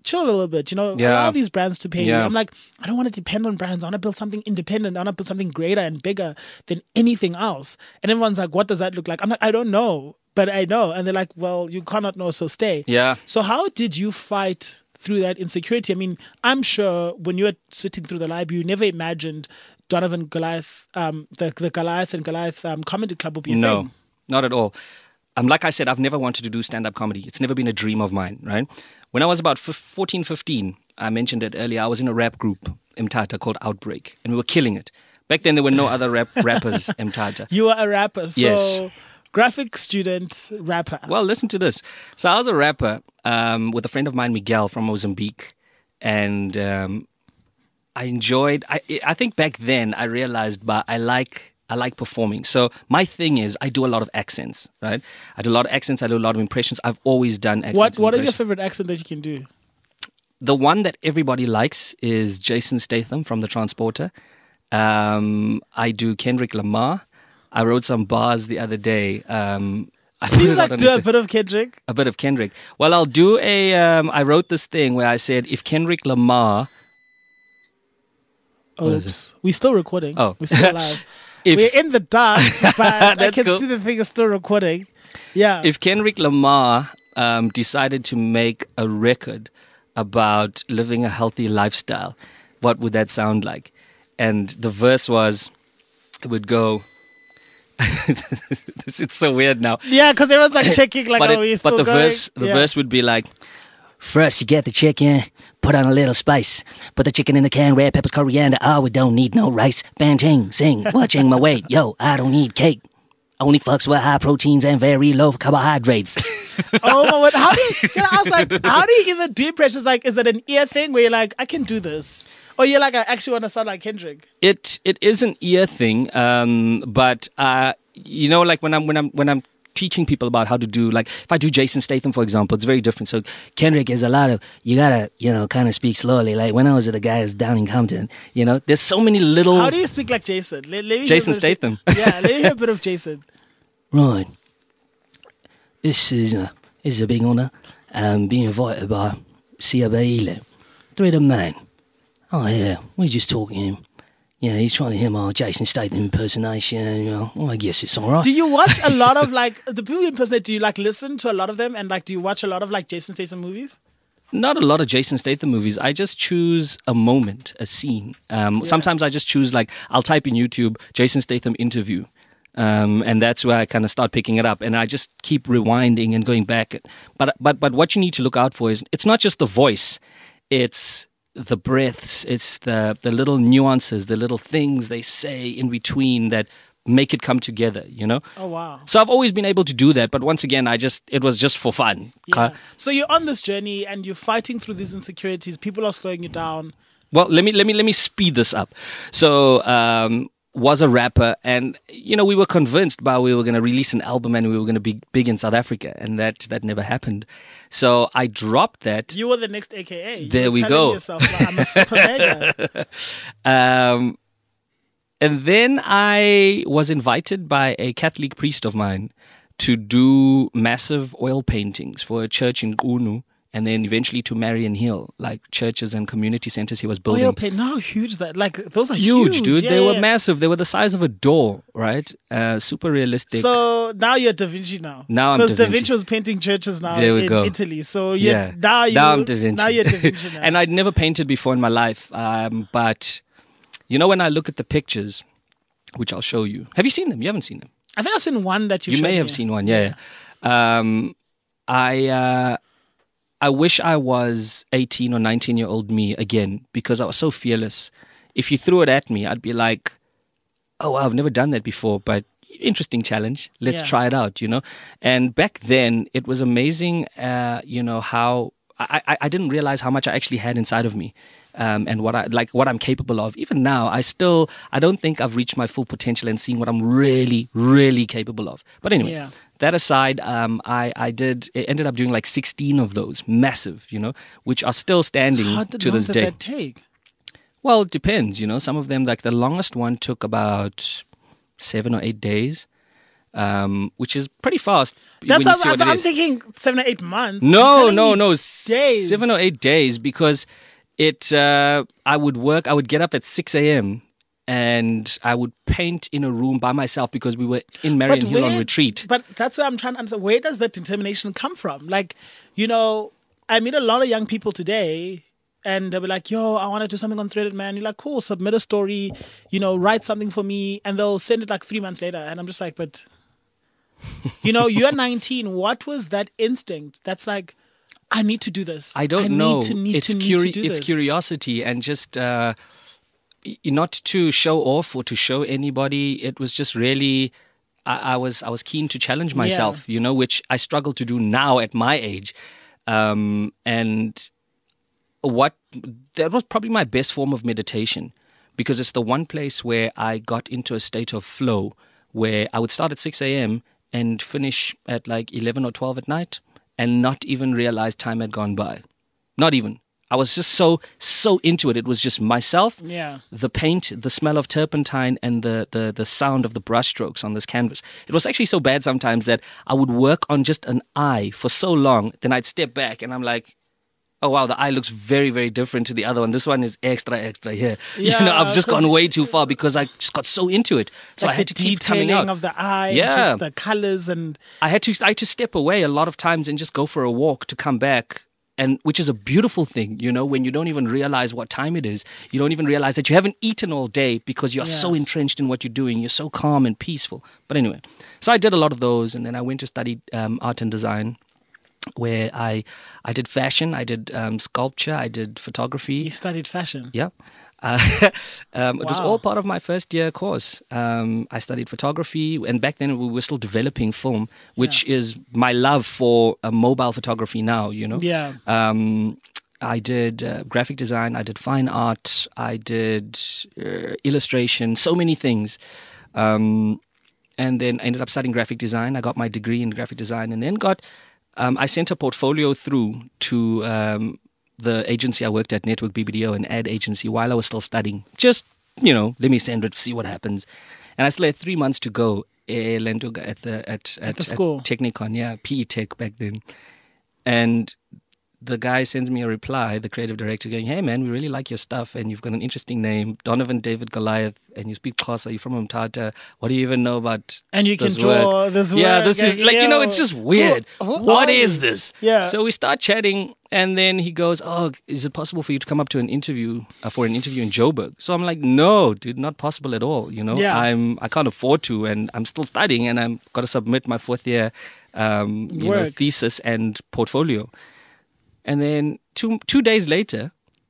chill a little bit, you know, Yeah. allow these brands to pay you. Yeah. I'm like, I don't want to depend on brands. I want to build something independent. I want to build something greater and bigger than anything else. And everyone's like, what does that look like? I'm like, I don't know, but I know. And they're like, well, you cannot know, so stay. Yeah. So how did you fight through that insecurity? I mean, I'm sure when you were sitting through the library, you never imagined Donovan Goliath, um, the, the Goliath and Goliath um, comedy club would be a No, thing. not at all. Um, like I said, I've never wanted to do stand-up comedy. It's never been a dream of mine, right? When I was about fourteen, fifteen, I mentioned it earlier, I was in a rap group, Mtata, called Outbreak, and we were killing it. Back then, there were no other rap rappers, Mtata. You were a rapper, so Yes. graphic student, rapper. Well, listen to this. So I was a rapper um, with a friend of mine, Miguel, from Mozambique, and um, I enjoyed. I I think back then I realized, but I like I like performing. So my thing is, I do a lot of accents, right? I do a lot of accents. I do a lot of impressions. I've always done accents. What and What is your impressions. favorite accent that you can do? The one that everybody likes is Jason Statham from The Transporter. Um, I do Kendrick Lamar. I wrote some bars the other day. Um, I put Please it out like on do a Insta- bit of Kendrick. a bit of Kendrick. Well, I'll do a. Um, I wrote this thing where I said, if Kendrick Lamar. What is Oops. We're still recording. Oh. We're still live. If, We're in the dark, but I That's can cool. see the thing is still recording. Yeah. if Kendrick Lamar um, decided to make a record about living a healthy lifestyle, what would that sound like? And the verse was, it would go. This it's so weird now. yeah, because everyone's like checking, like, but, oh, it- we're still but the going? verse, the Yeah. verse would be like, first you get the chicken, put on a little spice, put the chicken in the can, red peppers, coriander. Oh, we don't need no rice. Banting, sing, watching my weight. Yo, I don't need cake. Only fucks with high proteins and very low carbohydrates. Oh, my word. How do you, can I ask, like, how do you even do impressions? Like, is it an ear thing where you're like, I can do this? Or you're like, I actually want to sound like Kendrick? It it is an ear thing, um, but uh, you know, like when I'm when I'm when I'm teaching people about how to do, like if I do Jason Statham, for example, it's very different. So Kendrick is a lot of, you gotta, you know, kind of speak slowly. Like when I was with the guys down in Compton, you know, there's so many little. How do you speak like Jason? Let, let me hear Jason a bit of- Statham. yeah, let me hear a bit of Jason. Right. This is uh, this is a big honour. Um, being invited by Siabele. Three of the man. Oh yeah, we're just talking. Yeah, he's trying to hear my Jason Statham impersonation. You know, well, I guess it's all right. Do you watch a lot of like the people you impersonate? Do you like listen to a lot of them and like do you watch a lot of like Jason Statham movies? Not a lot of Jason Statham movies. I just choose a moment, a scene. Um, Sometimes I just choose, like, I'll type in YouTube Jason Statham interview. Um, and that's where I kind of start picking it up, and I just keep rewinding and going back. But but but what you need to look out for is it's not just the voice; it's the breaths, it's the the little nuances, the little things they say in between that make it come together. You know. Oh wow. So I've always been able to do that, but once again, I just it was just for fun. Yeah. So you're on this journey and you're fighting through these insecurities. People are slowing you down. Well, let me let me let me speed this up. So, um, was a rapper, and you know we were convinced by we were going to release an album and we were going to be big in South Africa, and that that never happened. So I dropped that. You were the next A K A. You There were we telling go. Yourself, like, I'm a super mega. Um, and then I was invited by a Catholic priest of mine to do massive oil paintings for a church in Kunu, and then eventually to Marion Hill, like churches and community centers he was building. Oil paint. No, how huge that. Like those are Huge, huge, dude. Yeah, they were yeah. massive. They were the size of a door, right? Uh, super realistic. So now you're Da Vinci now. Now I'm because Da Da Vinci. Vinci was painting churches now There we in go. Italy. So you're, yeah. now you now I'm Da Vinci. now you're Da Vinci now. And I'd never painted before in my life. Um, but you know, when I look at the pictures, which I'll show you. Have you seen them? You haven't seen them. I think I've seen one that you. You may showed have me. seen one. Yeah. yeah. Um, I. Uh, I wish I was eighteen or nineteen year old me again, because I was so fearless. If you threw it at me, I'd be like, oh, wow, I've never done that before, but interesting challenge. Let's Yeah. try it out, you know? And back then, it was amazing, uh, you know, how I, I, I didn't realize how much I actually had inside of me. Um, and what I like, what I'm capable of. Even now, I still, I don't think I've reached my full potential and seeing what I'm really, really capable of. But anyway, Yeah. that aside, um, I, I did, it ended up doing like sixteen of those, massive, you know, which are still standing How did to long this did day. that take? Well, it depends, you know. Some of them, like the longest one took about seven or eight days. um, which is pretty fast. That's when you what see I'm, what it I'm is. thinking seven or eight months. No, You're telling no, me no, days. seven or eight days because it. Uh, I would work. I would get up at six a.m. and I would paint in a room by myself because we were in Marion But Hill on where- retreat. But that's where I'm trying to understand. Where does that determination come from? Like, you know, I meet a lot of young people today and they'll be like, yo, I want to do something on Threaded, man. You're like, cool, submit a story, you know, write something for me. And they'll send it like three months later. And I'm just like, but, you know, you're nineteen. What was that instinct that's like, I need to do this. I don't I know. Need to, need it's to, curi- need to do it's this. curiosity and just uh, y- not to show off or to show anybody. It was just really. I, I was I was keen to challenge myself, you know, which I struggle to do now at my age, um, and what that was probably my best form of meditation because it's the one place where I got into a state of flow where I would start at six a.m. and finish at like eleven or twelve at night and not even realize time had gone by. Not even. I was just so, so into it. It was just myself, Yeah. the paint, the smell of turpentine, and the, the, the sound of the brushstrokes on this canvas. It was actually so bad sometimes that I would work on just an eye for so long, then I'd step back and I'm like, oh wow, the eye looks very, very different to the other one. This one is extra, extra here. Yeah, you know, I've just 'cause gone way too far because I just got so into it. So Like I had the to keep coming detailing out. of the eye, Yeah. just the colors and I had to I had to step away a lot of times and just go for a walk to come back. And which is a beautiful thing, you know, when you don't even realize what time it is. You don't even realize that you haven't eaten all day because you're Yeah. so entrenched in what you're doing. You're so calm and peaceful. But anyway, so I did a lot of those. And then I went to study um, art and design where I I did fashion, I did um, sculpture, I did photography. you studied fashion. Yeah. Uh, um, It was Wow. all part of my first year course. Um, I studied photography, and back then we were still developing film, which is my love for uh, mobile photography now, you know? Yeah. Um, I did uh, graphic design, I did fine art, I did uh, illustration, so many things. Um, and then I ended up studying graphic design. I got my degree in graphic design, and then got, um, I sent a portfolio through to um, the agency I worked at, Network B B D O, an ad agency, while I was still studying. Just, you know, let me send it, see what happens. And I still had three months to go eh, Lentoga, at the at, at, the school. Technicon, yeah, P E Tech back then. And the guy sends me a reply, the creative director, going, hey man, we really like your stuff and you've got an interesting name, Donovan David Goliath, and you speak Xhosa, you're from Umtata. What do you even know about And you can this draw work? this Yeah, work this is and, like, you know, yo, it's just weird. who- who What are is you? this? Yeah. So we start chatting, and then he goes, oh, is it possible for you to come up to an interview, uh, for an interview in Joburg? So I'm like, no, dude, not possible at all. You know, Yeah. I'm, I can't afford to, and I'm still studying, and I'm got to submit my fourth year, um, you know, Work. thesis and portfolio. And then two two days later,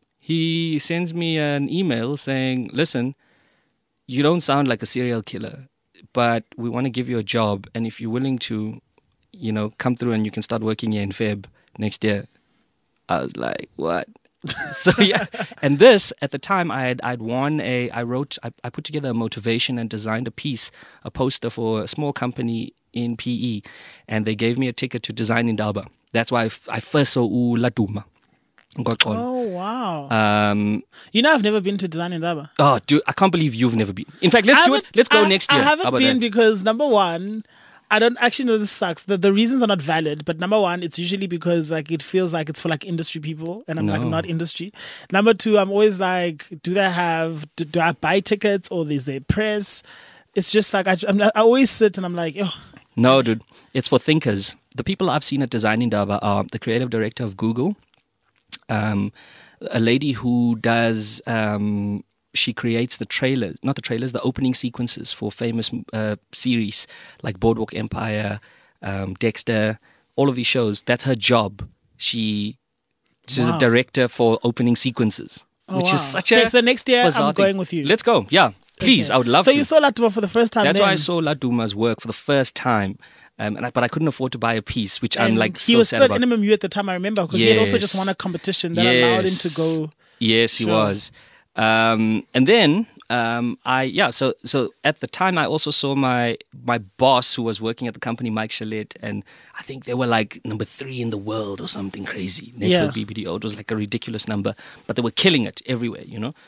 he sends me an email saying, listen, you don't sound like a serial killer, but we want to give you a job. And if you're willing to, you know, come through and you can start working here in Feb next year. I was like, what? So yeah, and this at the time I had I'd won a I wrote I, I put together a motivation and designed a piece, a poster for a small company in P E, and they gave me a ticket to design in Indaba. That's why I, f- I first saw Uladuma. Oh wow! Um, you know, I've never been to Design in Indaba. oh, dude, I can't believe you've never been. In fact, let's I do it. haven't- Let's go I, next year. I haven't How about been that? because number one, I don't actually know this sucks. The the reasons are not valid. But number one, it's usually because like it feels like it's for like industry people, and I'm like No. not industry. Number two, I'm always like, do they have? Do, do I buy tickets or is there press? It's just like I, I'm, I always sit and I'm like, oh, No, dude. It's for thinkers. The people I've seen at Design Indaba are the creative director of Google, um, a lady who does, um, she creates the trailers, not the trailers, the opening sequences for famous uh, series like Boardwalk Empire, um, Dexter, all of these shows. That's her job. She, she's Wow. a director for opening sequences, oh, which wow. is such Okay, a so next year bizarre I'm thing. going with you. Let's go. Yeah, please. Okay. I would love so to. you saw Latuma for the first time. That's then. why I saw Laduma's work for the first time. Um, and I, but I couldn't afford to buy a piece, which I'm And like he so was sad still about. at N M M U at the time, I remember, because he had also just Yes. won a competition that allowed him to Yes. go. Yes, he Sure. was. Um, and then um, I yeah. So so at the time, I also saw my my boss who was working at the company, Mike Chalet, and I think they were like number three in the world or something crazy. Network Yeah. B B D O. It was like a ridiculous number, but they were killing it everywhere. You know.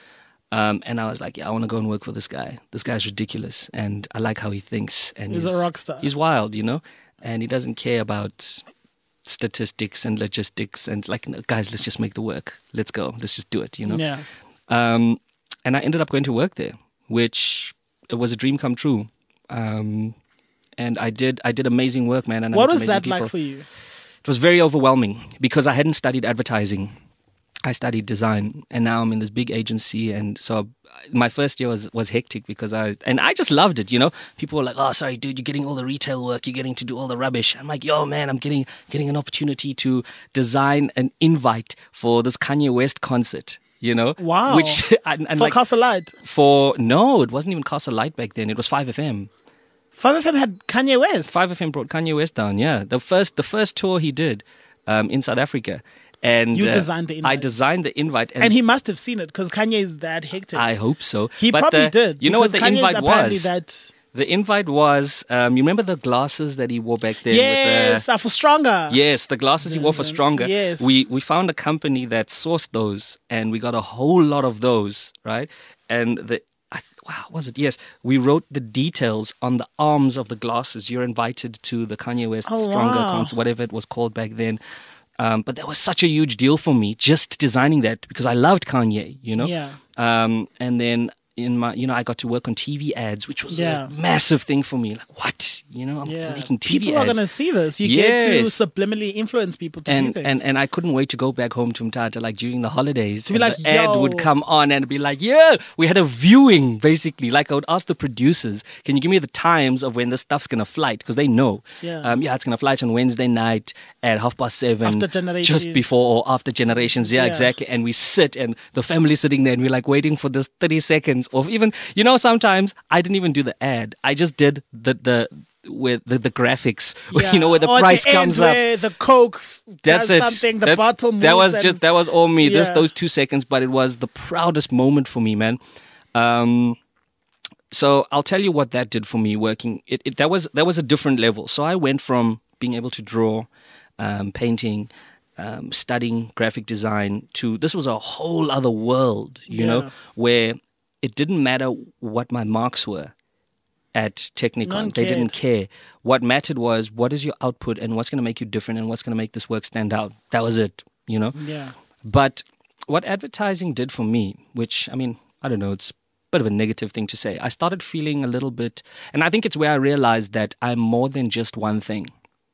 Um, and I was like, yeah, I want to go and work for this guy. This guy's ridiculous, and I like how he thinks. And He's a rock star. He's wild, you know, and he doesn't care about statistics and logistics. And like, no, guys, let's just make the work. Let's go. Let's just do it, you know. Yeah. Um, and I ended up going to work there, which it was a dream come true. Um, and I did, I did amazing work, man. And I What met was amazing that people. like for you? It was very overwhelming because I hadn't studied advertising. I studied design, and now I'm in this big agency. And so my first year was, was hectic because I, and I just loved it, you know. People were like, oh, sorry, dude, you're getting all the retail work. You're getting to do all the rubbish. I'm like, yo, man, I'm getting, getting an opportunity to design an invite for this Kanye West concert, you know. Wow. Which, and, and For like, Castle Light. for, no, it wasn't even Castle Light back then. It was five F M. five F M had Kanye West. five F M brought Kanye West down, yeah. The first, the first tour he did um, in South Africa. And You uh, designed the invite. I designed the invite. And, And he must have seen it because Kanye is that hectic. I hope so. he But probably the- did. You know what because the Kanye's invite apparently was? That, The invite was, um, you remember the glasses that he wore back then? yes, With uh, for Stronger. the, yes, the glasses he wore for Stronger. Yes. We, we found a company that sourced those, and we got a whole lot of those, right? And the, I, wow, was it? Yes. We wrote the details on the arms of the glasses. You're invited to the Kanye West Oh, Stronger wow. concert, whatever it was called back then. Um, but that was such a huge deal for me, just designing that, because I loved Kanye, you know? Yeah. Um, and then in my, you know, I got to work on T V ads, which was Yeah. a massive thing for me. Like, what? You know, I'm Yeah. making T V People are ads. going to see this. You get to Yes. subliminally influence people to do and, things. and and I couldn't wait to go back home to Mtata, like during the holidays. To be and like, the ad would yo. come on and be like, yeah, we had a viewing, basically. Like, I would ask the producers, can you give me the times of when the stuff's going to flight? Because they know. Yeah. Um, yeah, it's going to flight on Wednesday night at half past seven. After Generations. Just before or after Generations. Yeah, Yeah. exactly. And we sit and the family's sitting there and we're like waiting for this thirty seconds of even, you know, sometimes I didn't even do the ad. I just did the, the, with the, the graphics, Yeah. you know, where the Or at price end comes up. where the Coke That's does it. something, the That's- bottle moves. That was and- just that was all me. This Yeah. those two seconds, but it was the proudest moment for me, man. Um, so I'll tell you what that did for me. Working, it, it that was that was a different level. So I went from being able to draw, um, painting, um, studying graphic design to this was a whole other world. You Yeah. know, where it didn't matter what my marks were at Technicon. None They didn't cared. care. What mattered was what is your output and what's going to make you different and what's going to make this work stand out. That was it, you know? Yeah. But what advertising did for me, which, I mean, I don't know, it's a bit of a negative thing to say. I started feeling a little bit, and I think it's where I realized that I'm more than just one thing.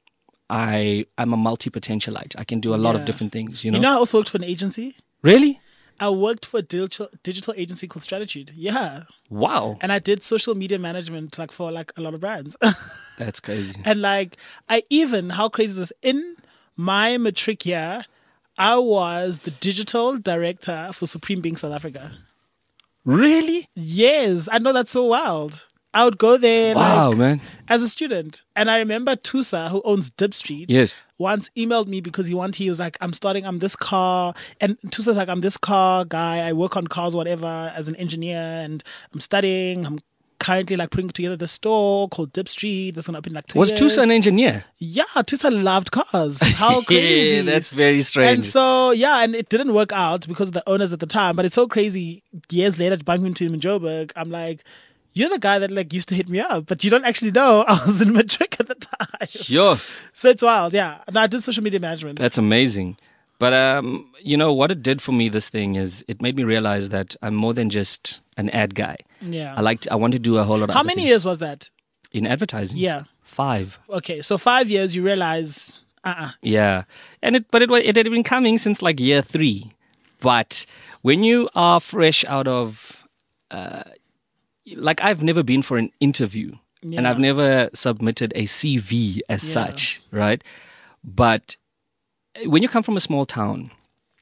I, I'm a multi-potentialite. I can do a lot Yeah. of different things, you know? You know, I also worked for an agency. Really? I worked for a digital digital agency called Strategy. Yeah. Wow. And I did social media management like for like a lot of brands. That's crazy. And like I even how crazy is this? In my matric year, I was the digital director for Supreme Being South Africa. Really? Yes, I know that's so wild. I would go there Wow, like, man. as a student. And I remember Tusa, who owns Dip Street, Yes. once emailed me because he wanted, he was like, I'm starting, I'm this car. And Tusa's like, I'm this car guy. I work on cars, whatever, as an engineer. And I'm studying. I'm currently like putting together the store called Dip Street. That's going to open in like two Was years. Tusa an engineer? Yeah, Tusa loved cars. How crazy. Yeah, that's very strange. And so, yeah, and it didn't work out because of the owners at the time. But it's so crazy. Years later, at bumping into him in Joburg, I'm like, you're the guy that like used to hit me up, but you don't actually know I was in matric at the time. Sure. So it's wild, yeah. No, I did social media management. That's amazing. But, um, you know, what it did for me, this thing, is it made me realize that I'm more than just an ad guy. yeah. I like to, I want to do a whole lot of How other many things. years was that? In advertising? Yeah. Five. Okay, so five years. You realize, uh, uh Yeah. And it, but it, wa- it had been coming since like year three. But when you are fresh out of, uh, like I've never been for an interview and Yeah. I've never submitted a C V as Yeah. such, right? But when you come from a small town,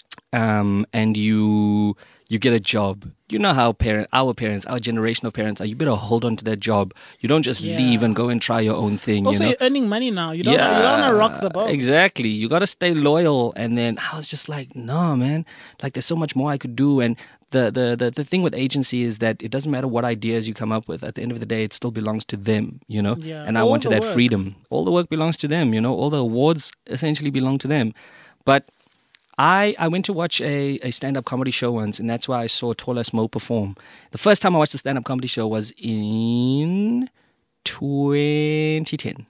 um, and you you get a job, you know how parent, our parents, our generation of parents are. You better hold on to that job. You don't just Yeah. leave and go and try your own thing. also you know? you're earning money now. You don't, you don't want to rock the boat. Exactly. You got to stay loyal. And then I was just like, no, man. Like, there's so much more I could do. And the, the, the, the thing with agency is that it doesn't matter what ideas you come up with. At the end of the day, it still belongs to them, you know? Yeah. And I All wanted the that work. freedom. All the work belongs to them, you know? All the awards essentially belong to them. But I, I went to watch a, a stand-up comedy show once, and that's where I saw Tolas Mo perform. The first time I watched a stand-up comedy show was in twenty ten.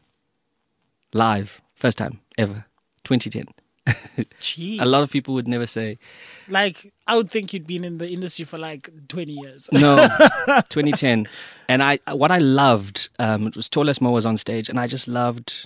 Live. First time ever. twenty ten. Jeez. A lot of people would never say. Like, I would think you'd been in the industry for like twenty years. No, twenty ten. And I, what I loved, um, it was Tolas Mo was on stage, and I just loved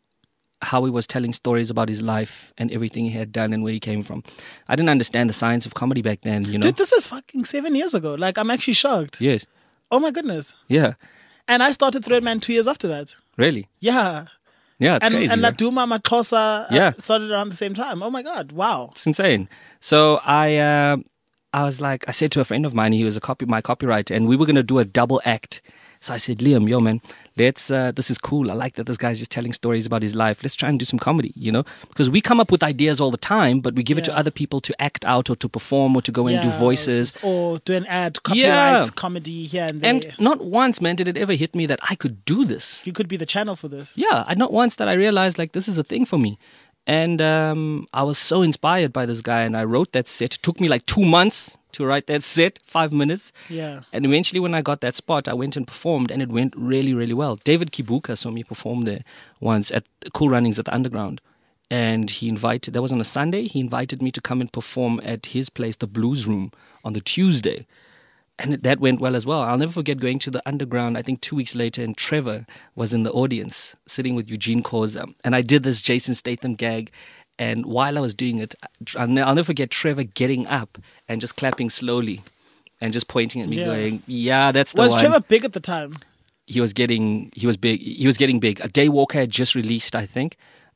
how he was telling stories about his life and everything he had done and where he came from. I didn't understand the science of comedy back then, you know. Dude, this is fucking seven years ago. Like, I'm actually shocked. Yes. Oh my goodness. Yeah. And I started Threadman two years after that. Really? Yeah. Yeah, it's and crazy. and right? Laduma Maxhosa uh, Yeah. started around the same time. Oh my God. Wow. It's insane. So I, uh, I was like, I said to a friend of mine, he was a copy, my copywriter, and we were going to do a double act. So I said, Liam, yo, man, let's, uh, this is cool. I like that this guy's just telling stories about his life. Let's try and do some comedy, you know? Because we come up with ideas all the time, but we give it to Yeah. other people to act out or to perform or to go and do Yeah, voices. Or do an ad, copyright, Yeah. comedy here and there. And not once, man, did it ever hit me that I could do this. you could be the channel for this. Yeah, I not once that I realized like this is a thing for me. And um, I was so inspired by this guy, and I wrote that set. It took me like two months to write that set, five minutes. Yeah. And eventually when I got that spot, I went and performed, and it went really, really well. David Kibuka saw me perform there once at Cool Runnings at the Underground. And he invited, that was on a Sunday, he invited me to come and perform at his place, the Blues Room, on the Tuesday. And it- that went well as well. I'll never forget going to the Underground, I think two weeks later, and Trevor was in the audience, sitting with Eugene Koza. And I did this Jason Statham gag. And while I was doing it, I'll ne- I'll never forget Trevor getting up and just clapping slowly and just pointing at me, Yeah. going, "Yeah, that's the Was one." Trevor big at the time? He was getting, he was big. He was getting big. A Daywalker had just released, I think.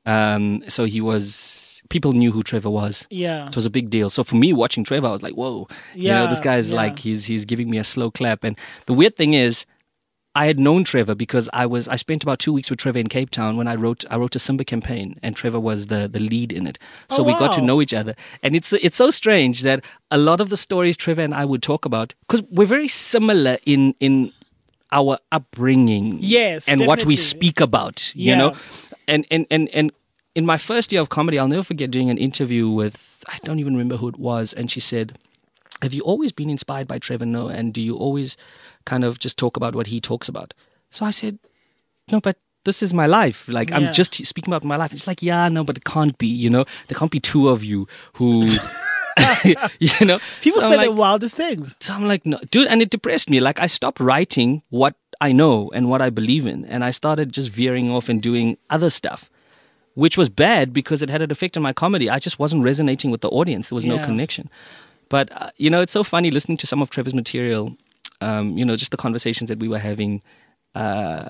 Um, so he was. People knew who Trevor was. Yeah. It was a big deal. So for me, watching Trevor, I was like, "Whoa, you know, Yeah, this guy's yeah. like he's he's giving me a slow clap." And the weird thing is, I had known Trevor because I was I spent about two weeks with Trevor in Cape Town when I wrote I wrote a Simba campaign, and Trevor was the the lead in it. So Oh, we got to wow. know each other, and it's it's so strange that a lot of the stories Trevor and I would talk about, because we're very similar in in our upbringing, Yes, and what we definitely. speak about, you Yeah. know, and and and and. In my first year of comedy, I'll never forget doing an interview with, I don't even remember who it was, and she said, "Have you always been inspired by Trevor Noah, and do you always kind of just talk about what he talks about?" So I said, "No, but this is my life. Like, Yeah. I'm just speaking about my life." It's like, "Yeah, no, but it can't be, you know? There can't be two of you who..." you know? People So I'm say like, the wildest things. so I'm like, no, dude, and it depressed me. Like, I stopped writing what I know and what I believe in, and I started just veering off and doing other stuff, which was bad because it had an effect on my comedy. I just wasn't resonating with the audience. There was no Yeah. connection. But, uh, you know, it's so funny listening to some of Trevor's material, um, you know, just the conversations that we were having, uh,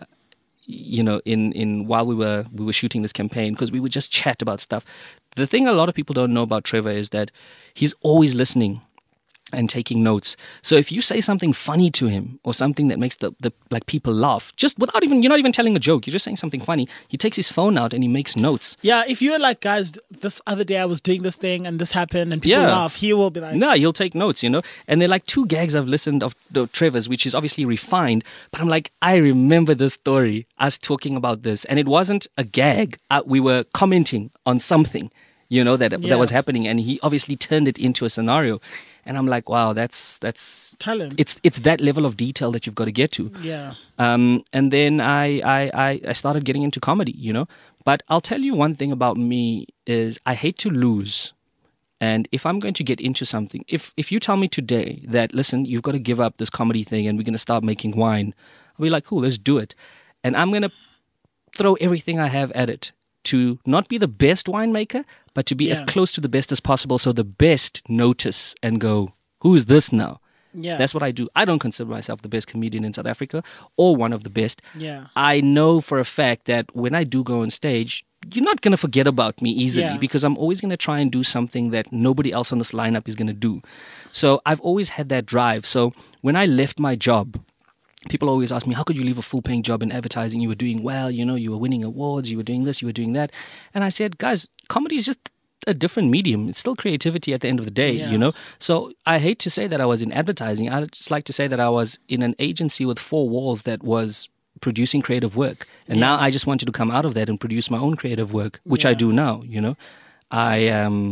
you know, in, in while we were we were shooting this campaign, because we would just chat about stuff. The thing a lot of people don't know about Trevor is that he's always listening and taking notes. So if you say something funny to him or something that makes the, the like people laugh, just without even, you're not even telling a joke, you're just saying something funny, he takes his phone out and he makes notes. Yeah, if you're like, guys, this other day I was doing this thing and this happened and people Yeah. laugh, he will be like, No, he'll take notes, you know? And they're like two gags I've listened of the Trevor's, which is obviously refined, but I'm like, I remember this story, us talking about this, and it wasn't a gag. Uh, we were commenting on something, you know, that Yeah. that was happening, and he obviously turned it into a scenario. And I'm like, wow, that's that's talent. it's it's that level of detail that you've got to get to. Yeah. Um, and then I, I, I, I started getting into comedy, you know. But I'll tell you one thing about me is I hate to lose. And if I'm going to get into something, if if you tell me today that, listen, you've got to give up this comedy thing and we're going to start making wine, I'll be like, cool, let's do it. And I'm going to throw everything I have at it to not be the best winemaker, but to be as Yeah. close to the best as possible so the best notice and go, who is this now? Yeah. That's what I do. I don't consider myself the best comedian in South Africa or one of the best. Yeah. I know for a fact that when I do go on stage, you're not going to forget about me easily Yeah. because I'm always going to try and do something that nobody else on this lineup is going to do. So I've always had that drive. So when I left my job, people always ask me, how could you leave a full-paying job in advertising? You were doing well, you know, you were winning awards, you were doing this, you were doing that. And I said, guys, comedy is just a different medium. It's still creativity at the end of the day, Yeah. you know? So I hate to say that I was in advertising. I'd just like to say that I was in an agency with four walls that was producing creative work. And now I just wanted to come out of that and produce my own creative work, which I Yeah. do now, you know? I um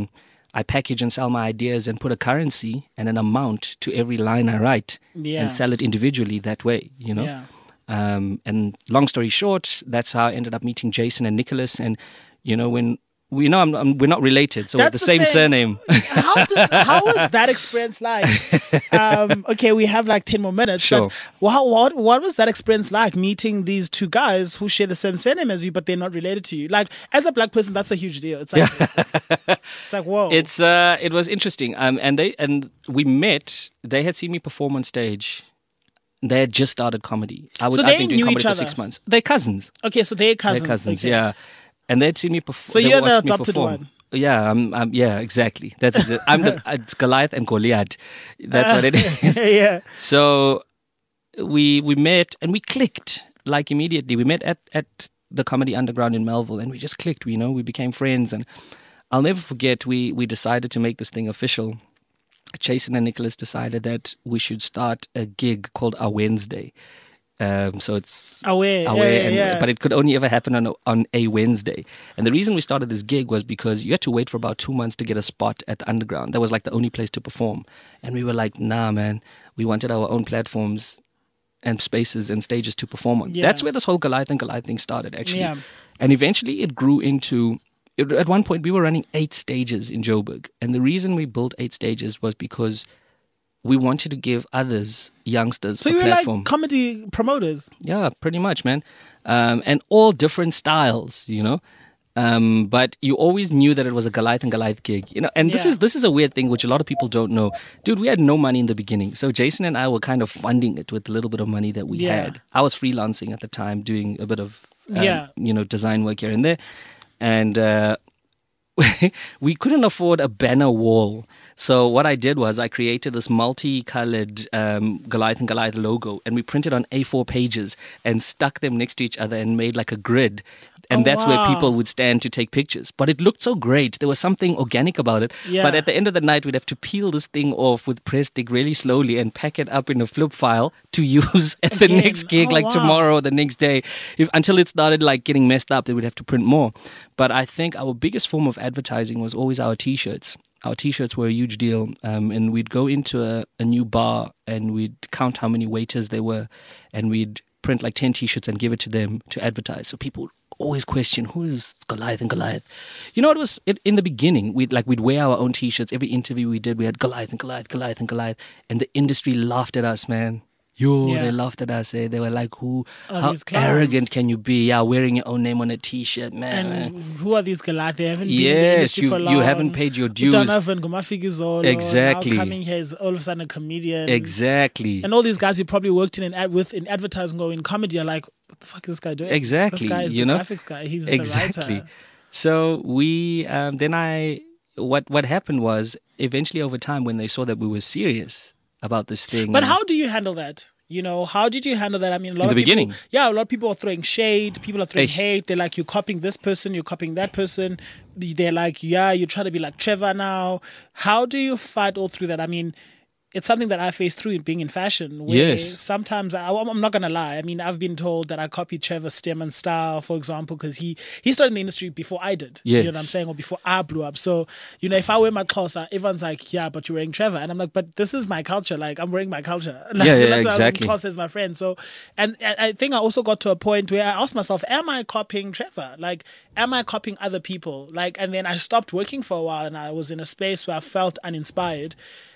I package and sell my ideas and put a currency and an amount to every line I write Yeah. and sell it individually that way, you know? Yeah. Um, and long story short, that's how I ended up meeting Jason and Nicholas. And, you know, when we know I'm, I'm, we're not related, so we're That's the the same thing. surname. How did, how was that experience like? Um, okay, we have like ten more minutes. Sure. But what, what what was that experience like meeting these two guys who share the same surname as you, but they're not related to you? Like as a black person, that's a huge deal. It's like it's like whoa. It's uh, it was interesting. Um, and they and we met. They had seen me perform on stage. They had just started comedy. I was So I've they been doing knew comedy each for other? six months. They're cousins. okay, so they're cousins. They're cousins. Okay. Yeah, and they'd seen me perform. So they you're the watched me adopted perform. one. Yeah, I'm, I'm. Yeah, exactly. That's it. I'm the it's Goliath and Goliath. That's what it is. yeah. So we we met and we clicked like immediately. We met at, at the Comedy Underground in Melville and we just clicked. You know, we became friends and I'll never forget. We we decided to make this thing official. Jason and Nicholas decided that we should start a gig called Our Wednesday. Um, so it's Away. Yeah, away, yeah, and, yeah. but it could only ever happen on a, on a Wednesday. And the reason we started this gig was because you had to wait for about two months to get a spot at the Underground. That was like the only place to perform. And we were like, nah, man, we wanted our own platforms and spaces and stages to perform on. Yeah. That's where this whole Goliath and Goliath thing started, actually. Yeah. And eventually it grew into, it, at one point we were running eight stages in Joburg. And the reason we built eight stages was because we wanted to give others, youngsters, So a you were platform. like comedy promoters. Yeah, pretty much, man. Um, and all different styles, you know. Um, but you always knew that it was a Goliath and Goliath gig, you know. And this Yeah. is this is a weird thing which a lot of people don't know, dude. We had no money in the beginning, so Jason and I were kind of funding it with a little bit of money that we Yeah. had. I was freelancing at the time, doing a bit of um, Yeah. you know, design work here and there, and uh, we couldn't afford a banner wall. So what I did was I created this multicolored um, Goliath and Goliath logo, and we printed on A four pages and stuck them next to each other and made like a grid. And Oh, that's where wow. people would stand to take pictures. But it looked so great. There was something organic about it. Yeah. But at the end of the night, we'd have to peel this thing off with press stick really slowly and pack it up in a flip file to use at the Again. next gig, Oh, like wow. tomorrow or the next day. If, until it started like getting messed up, they would have to print more. But I think our biggest form of advertising was always our T-shirts. Our T-shirts were a huge deal, um, and we'd go into a, a new bar and we'd count how many waiters there were, and we'd print like ten T-shirts and give it to them to advertise. So people would always question, who is Goliath and Goliath? You know, it was it, in the beginning. We'd like we'd wear our own T-shirts. Every interview we did, we had Goliath and Goliath, Goliath and Goliath, and the industry laughed at us, man. Yo, Yeah. they laughed at us. Eh? They were like, "Who? Oh, how these clowns. arrogant can you be? Yeah, wearing your own name on a T-shirt, man." And who are these Goliath? They haven't been in the Yes, industry you for long. you haven't paid your dues. Donovan, Gumafiki Zolo, Exactly. Now coming here is all of a sudden a comedian. Exactly. And all these guys you probably worked in, in ad- with in advertising or in comedy are like, what the fuck is this guy doing? Exactly, This guy is you the know? graphics guy. He's Exactly. the writer. So we um, then I what what happened was eventually over time when they saw that we were serious about this thing. But and- how do you handle that? You know, how did you handle that? I mean, a lot In of the people, beginning? yeah, a lot of people are throwing shade. People are throwing Eish. hate. They're like, you're copying this person, you're copying that person. They're like, yeah, you're trying to be like Trevor now. How do you fight all through that? I mean, it's something that I faced through being in fashion. Where Yes. Sometimes I, I'm not gonna lie. I mean, I've been told that I copied Trevor Stearman's style, for example, because he he started in the industry before I did. You know what I'm Yes. saying, or before I blew up. So you know, if I wear my clothes, everyone's like, yeah, but you're wearing Trevor, and I'm like, but this is my culture. Like I'm wearing my culture. Like, Yeah, yeah, I'm not wearing exactly. clothes as my friend. So, and and I think I also got to a point where I asked myself, am I copying Trevor? Like, am I copying other people? Like, and then I stopped working for a while, and I was in a space where I felt uninspired,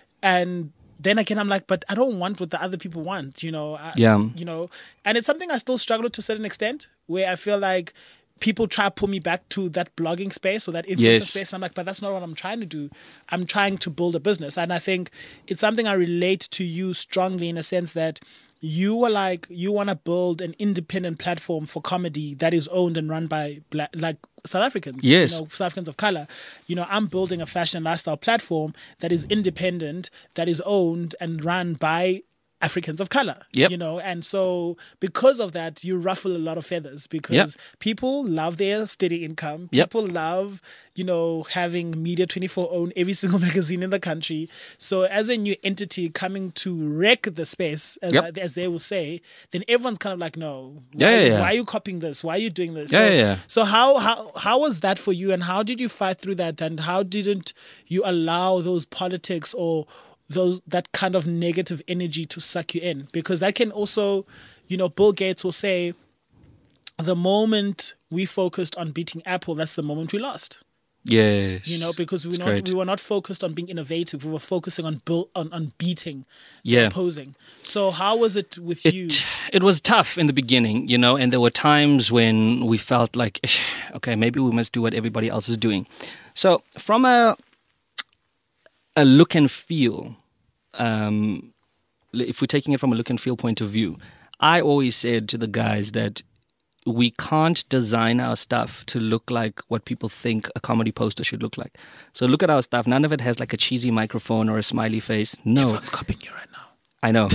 and then again, I'm like, but I don't want what the other people want, you know. I, Yeah. You know, and it's something I still struggle to a certain extent, where I feel like people try to pull me back to that blogging space or that influencer Yes. space. And I'm like, but that's not what I'm trying to do. I'm trying to build a business, and I think it's something I relate to you strongly in a sense that you were like, you want to build an independent platform for comedy that is owned and run by black, like South Africans, Yes. you know, South Africans of color. You know, I'm building a fashion and lifestyle platform that is independent, that is owned and run by Africans of color, Yep. you know, and so because of that, you ruffle a lot of feathers because Yep. people love their steady income. Yep. People love, you know, having Media twenty-four own every single magazine in the country. So as a new entity coming to wreck the space, as, Yep. I- as they will say, then everyone's kind of like, no, why, Yeah, yeah, yeah. why are you copying this? Why are you doing this? Yeah, so, yeah, yeah. so how, how, how was that for you and how did you fight through that and how didn't you allow those politics or those that kind of negative energy to suck you in? Because that can also, you know, Bill Gates will say, the moment we focused on beating Apple, that's the moment we lost. Yes. You know, because we It's not great. we were not focused on being innovative. We were focusing on build, on, on beating, Yeah. opposing. So how was it with you? It, it was tough in the beginning, you know, and there were times when we felt like, "Ish, okay, maybe we must do what everybody else is doing. So from a a look and feel, um, if we're taking it from a look and feel point of view, I always said to the guys that we can't design our stuff to look like what people think a comedy poster should look like. So look at our stuff. None of it has like a cheesy microphone or a smiley face. No. Everyone's copying you right now. I know.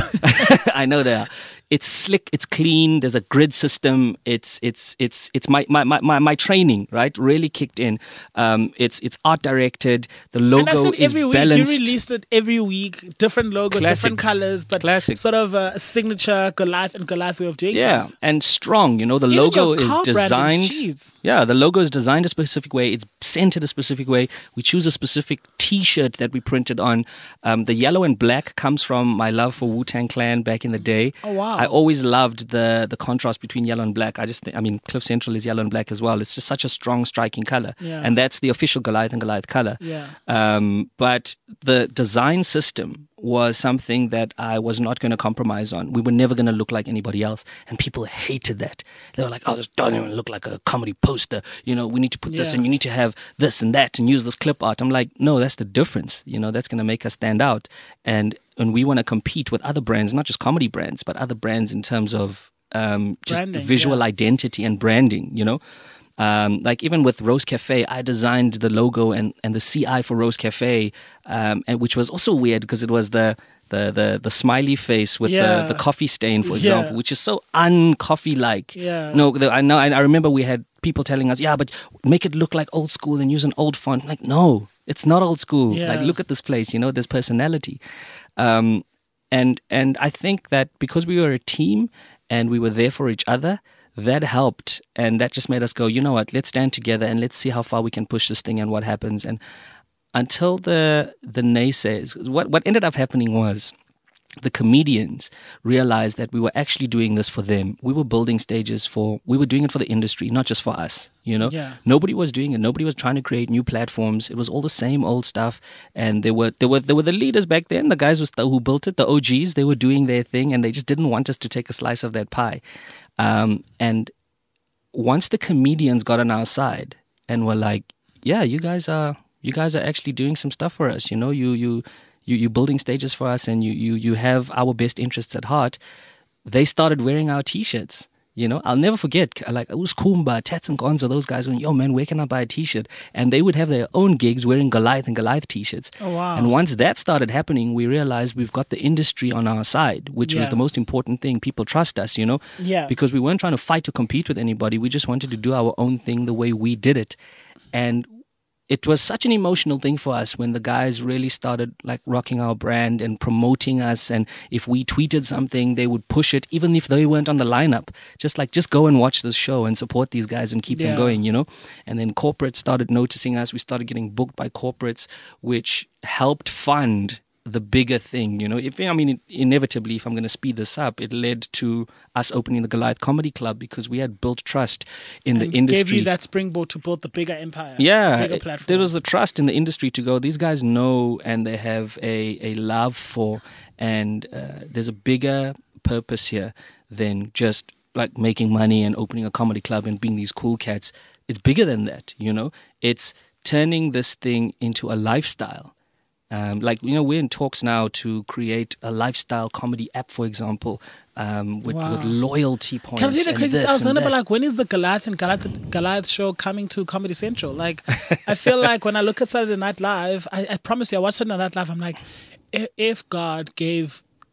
I know they are. It's slick, it's clean, there's a grid system, it's it's it's it's my my, my, my training, right? Really kicked in. Um it's it's art directed, the And I logo said is every week balanced. you released it every week, different logo, Classic. different colors, but Classic. sort of a signature Goliath and Goliath way of doing Yeah, things. and strong, you know, the Even logo your is car branding, designed. jeez. Yeah, the logo is designed a specific way. It's centered a specific way. We choose a specific T-shirt that we printed on. Um, the yellow and black comes from my love for Wu-Tang Clan back in the day. Oh, wow. I always loved the the contrast between yellow and black. I just, think, I mean, Cliff Central is yellow and black as well. It's just such a strong, striking color, Yeah. and that's the official Goliath and Goliath color. Yeah. Um, but the design system was something that I was not going to compromise on. We were never going to look like anybody else. And people hated that. They were like, oh, this doesn't even look like a comedy poster. You know, we need to put this Yeah. and you need to have this and that and use this clip art. I'm like, no, that's the difference. You know, that's going to make us stand out. And, and we want to compete with other brands, not just comedy brands, but other brands in terms of um, just Branding, visual yeah. identity and branding, you know. Um, like even with Rose Cafe, I designed the logo and, and the C I for Rose Cafe, um, and which was also weird because it was the the the, the smiley face with Yeah. the, the coffee stain, for Yeah. example, which is so un-coffee like. Yeah. No, the, I know. I I remember we had people telling us, yeah, but make it look like old school and use an old font. Like, no, it's not old school. Yeah. Like, look at this place. You know, there's personality. Um, and and I think that because we were a team and we were there for each other, that helped, and that just made us go, you know what, let's stand together and let's see how far we can push this thing and what happens. And until the the naysayers, what what ended up happening was the comedians realized that we were actually doing this for them. We were building stages for, we were doing it for the industry, not just for us, you know? Yeah. Nobody was doing it. Nobody was trying to create new platforms. It was all the same old stuff. And there were, there were, there were the leaders back then, the guys was, who built it, the O Gs, they were doing their thing and they just didn't want us to take a slice of that pie. Um, and once the comedians got on our side and were like, yeah, you guys are, you guys are actually doing some stuff for us. You know, you, you, You, you're building stages for us and you, you, you have our best interests at heart. They started wearing our T-shirts. You know, I'll never forget, like, it was Kumba, Tats and Gonzo, those guys went, yo, man, where can I buy a T-shirt? And they would have their own gigs wearing Goliath and Goliath T-shirts. Oh, wow. And once that started happening, we realized we've got the industry on our side, which was Yeah. the most important thing. People trust us, you know? Yeah. Because we weren't trying to fight or compete with anybody. We just wanted to do our own thing the way we did it. And it was such an emotional thing for us when the guys really started like rocking our brand and promoting us. And if we tweeted something, they would push it, even if they weren't on the lineup. Just like, just go and watch this show and support these guys and keep Yeah. them going, you know? And then corporates started noticing us. We started getting booked by corporates, which helped fund the bigger thing, you know. If I mean, inevitably, if I'm going to speed this up, it led to us opening the Goliath Comedy Club because we had built trust in And the industry. gave you that springboard to build the bigger empire. Yeah, bigger it- platform. there was the trust in the industry to go, these guys know and they have a, a love for, and uh, there's a bigger purpose here than just like making money and opening a comedy club and being these cool cats. It's bigger than that, you know? It's turning this thing into a lifestyle. Um, like, you know, we're in talks now to create a lifestyle comedy app, for example, um, with, Wow. with loyalty points. Can I see the and crazy this stuff? I was and wondering, that. like, when is the Goliath and Goliath, Goliath show coming to Comedy Central? Like, I feel like when I look at Saturday Night Live, I, I promise you, I watch Saturday Night Live, I'm like, if, if God gave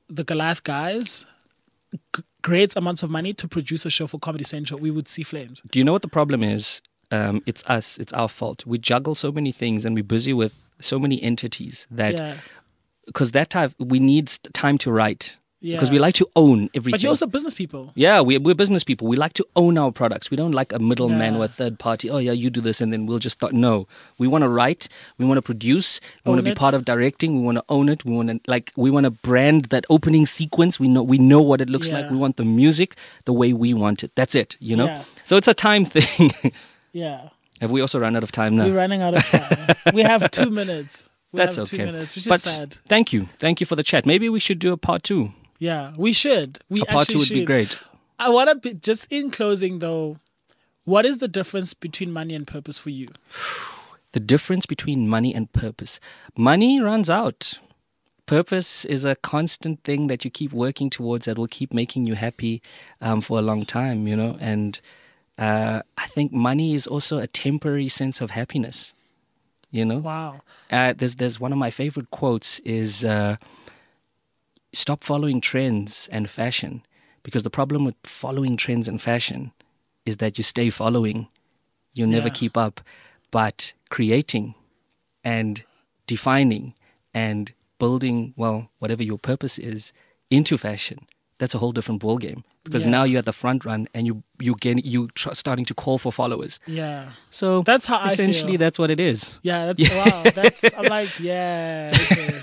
the Goliath guys g- great amounts of money to produce a show for Comedy Central, we would see flames. Do you know what the problem is? Um, it's us. It's our fault. We juggle so many things and we're busy with so many entities that Yeah. because that time we need time to write. Yeah. Because we like to own everything. But you're also business people. Yeah, we, we're business people. We like to own our products. We don't like a middleman Yeah. or a third party. Oh, yeah, you do this and then we'll just start. No, we want to write. We want to produce. We want to Own be it. part of directing. We want to own it. We want to like. We want to brand that opening sequence. We know. We know what it looks Yeah. like. We want the music the way we want it. That's it. You know. Yeah. So it's a time thing. Yeah. Have we also run out of time now? We're running out of time. We have two minutes. We That's have okay. two minutes, which but is sad. thank you. Thank you for the chat. Maybe we should do a part two. Yeah, we should. We A part two actually would be should. great. I want to be, just in closing though, what is the difference between money and purpose for you? The difference between money and purpose. Money runs out. Purpose is a constant thing that you keep working towards that will keep making you happy um, for a long time, you know. And uh, I think money is also a temporary sense of happiness, you know. Wow. Uh, there's there's one of my favorite quotes is uh, stop following trends and fashion, because the problem with following trends and fashion is that you stay following, you'll never Yeah. keep up. But creating and defining and building, well, whatever your purpose is, into fashion, that's a whole different ballgame. Because Yeah. now you're at the front run and you you get you tr- starting to call for followers. Yeah. So That's how I essentially feel. that's what it is. Yeah, that's wow. That's I'm like, yeah. Okay.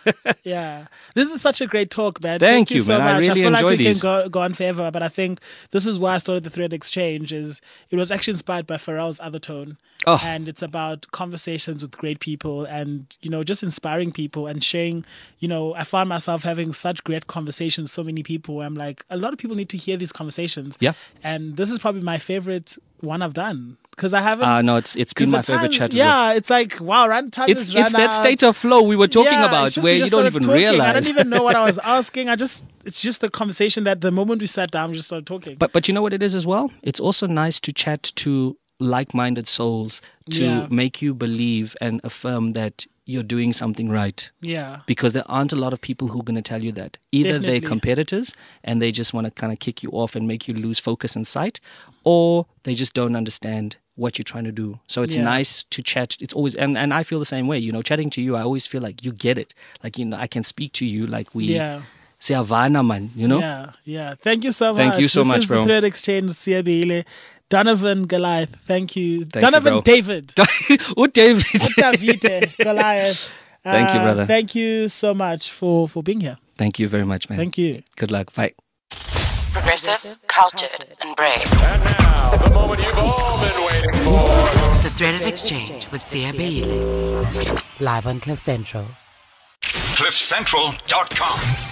Yeah. This is such a great talk, man. Thank you, so man. I much. really feel like enjoy we these. can go, go on forever, but I think this is why I started the Thread Exchange. Is it was actually inspired by Pharrell's Other Tone. Oh. And it's about conversations with great people and, you know, just inspiring people and sharing, you know, I found myself having such great conversations with so many people where I'm like, a lot of people need to hear these conversations. Yeah. And this is probably my favorite one I've done because I haven't. Uh, no, it's it's 'cause been the my favorite time- chat as well. Yeah, it's like, wow, run time It's is run it's that out. state of flow we were talking Yeah, about it's just where we you just don't started even talking. realize. I don't even know what I was asking. I just, it's just the conversation that the moment we sat down, we just started talking. But but you know what it is as well? It's also nice to chat to like-minded souls to Yeah. make you believe and affirm that you're doing something right. yeah, Because there aren't a lot of people who are going to tell you that. Either Definitely. they're competitors and they just want to kind of kick you off and make you lose focus and sight, or they just don't understand what you're trying to do. So it's Yeah. nice to chat. It's always, and, and I feel the same way, you know, chatting to you, I always feel like you get it. Like, you know, I can speak to you like we, yeah, Siyavana man, you know? yeah, yeah. Thank you so much. Thank you so this much, is bro. The Thread Exchange, Siabile. Donovan Goliath. Thank you. Thank you, Donovan bro. David. Oh, David. Davide Goliath. Thank you, Uh, brother. Thank you so much for, for being here. Thank you very much, man. Thank you. Good luck. Bye. Progressive, cultured, and brave. And now, the moment you've all been waiting for. The Threaded Exchange with Sia Beile. Live on Cliff Central. cliff central dot com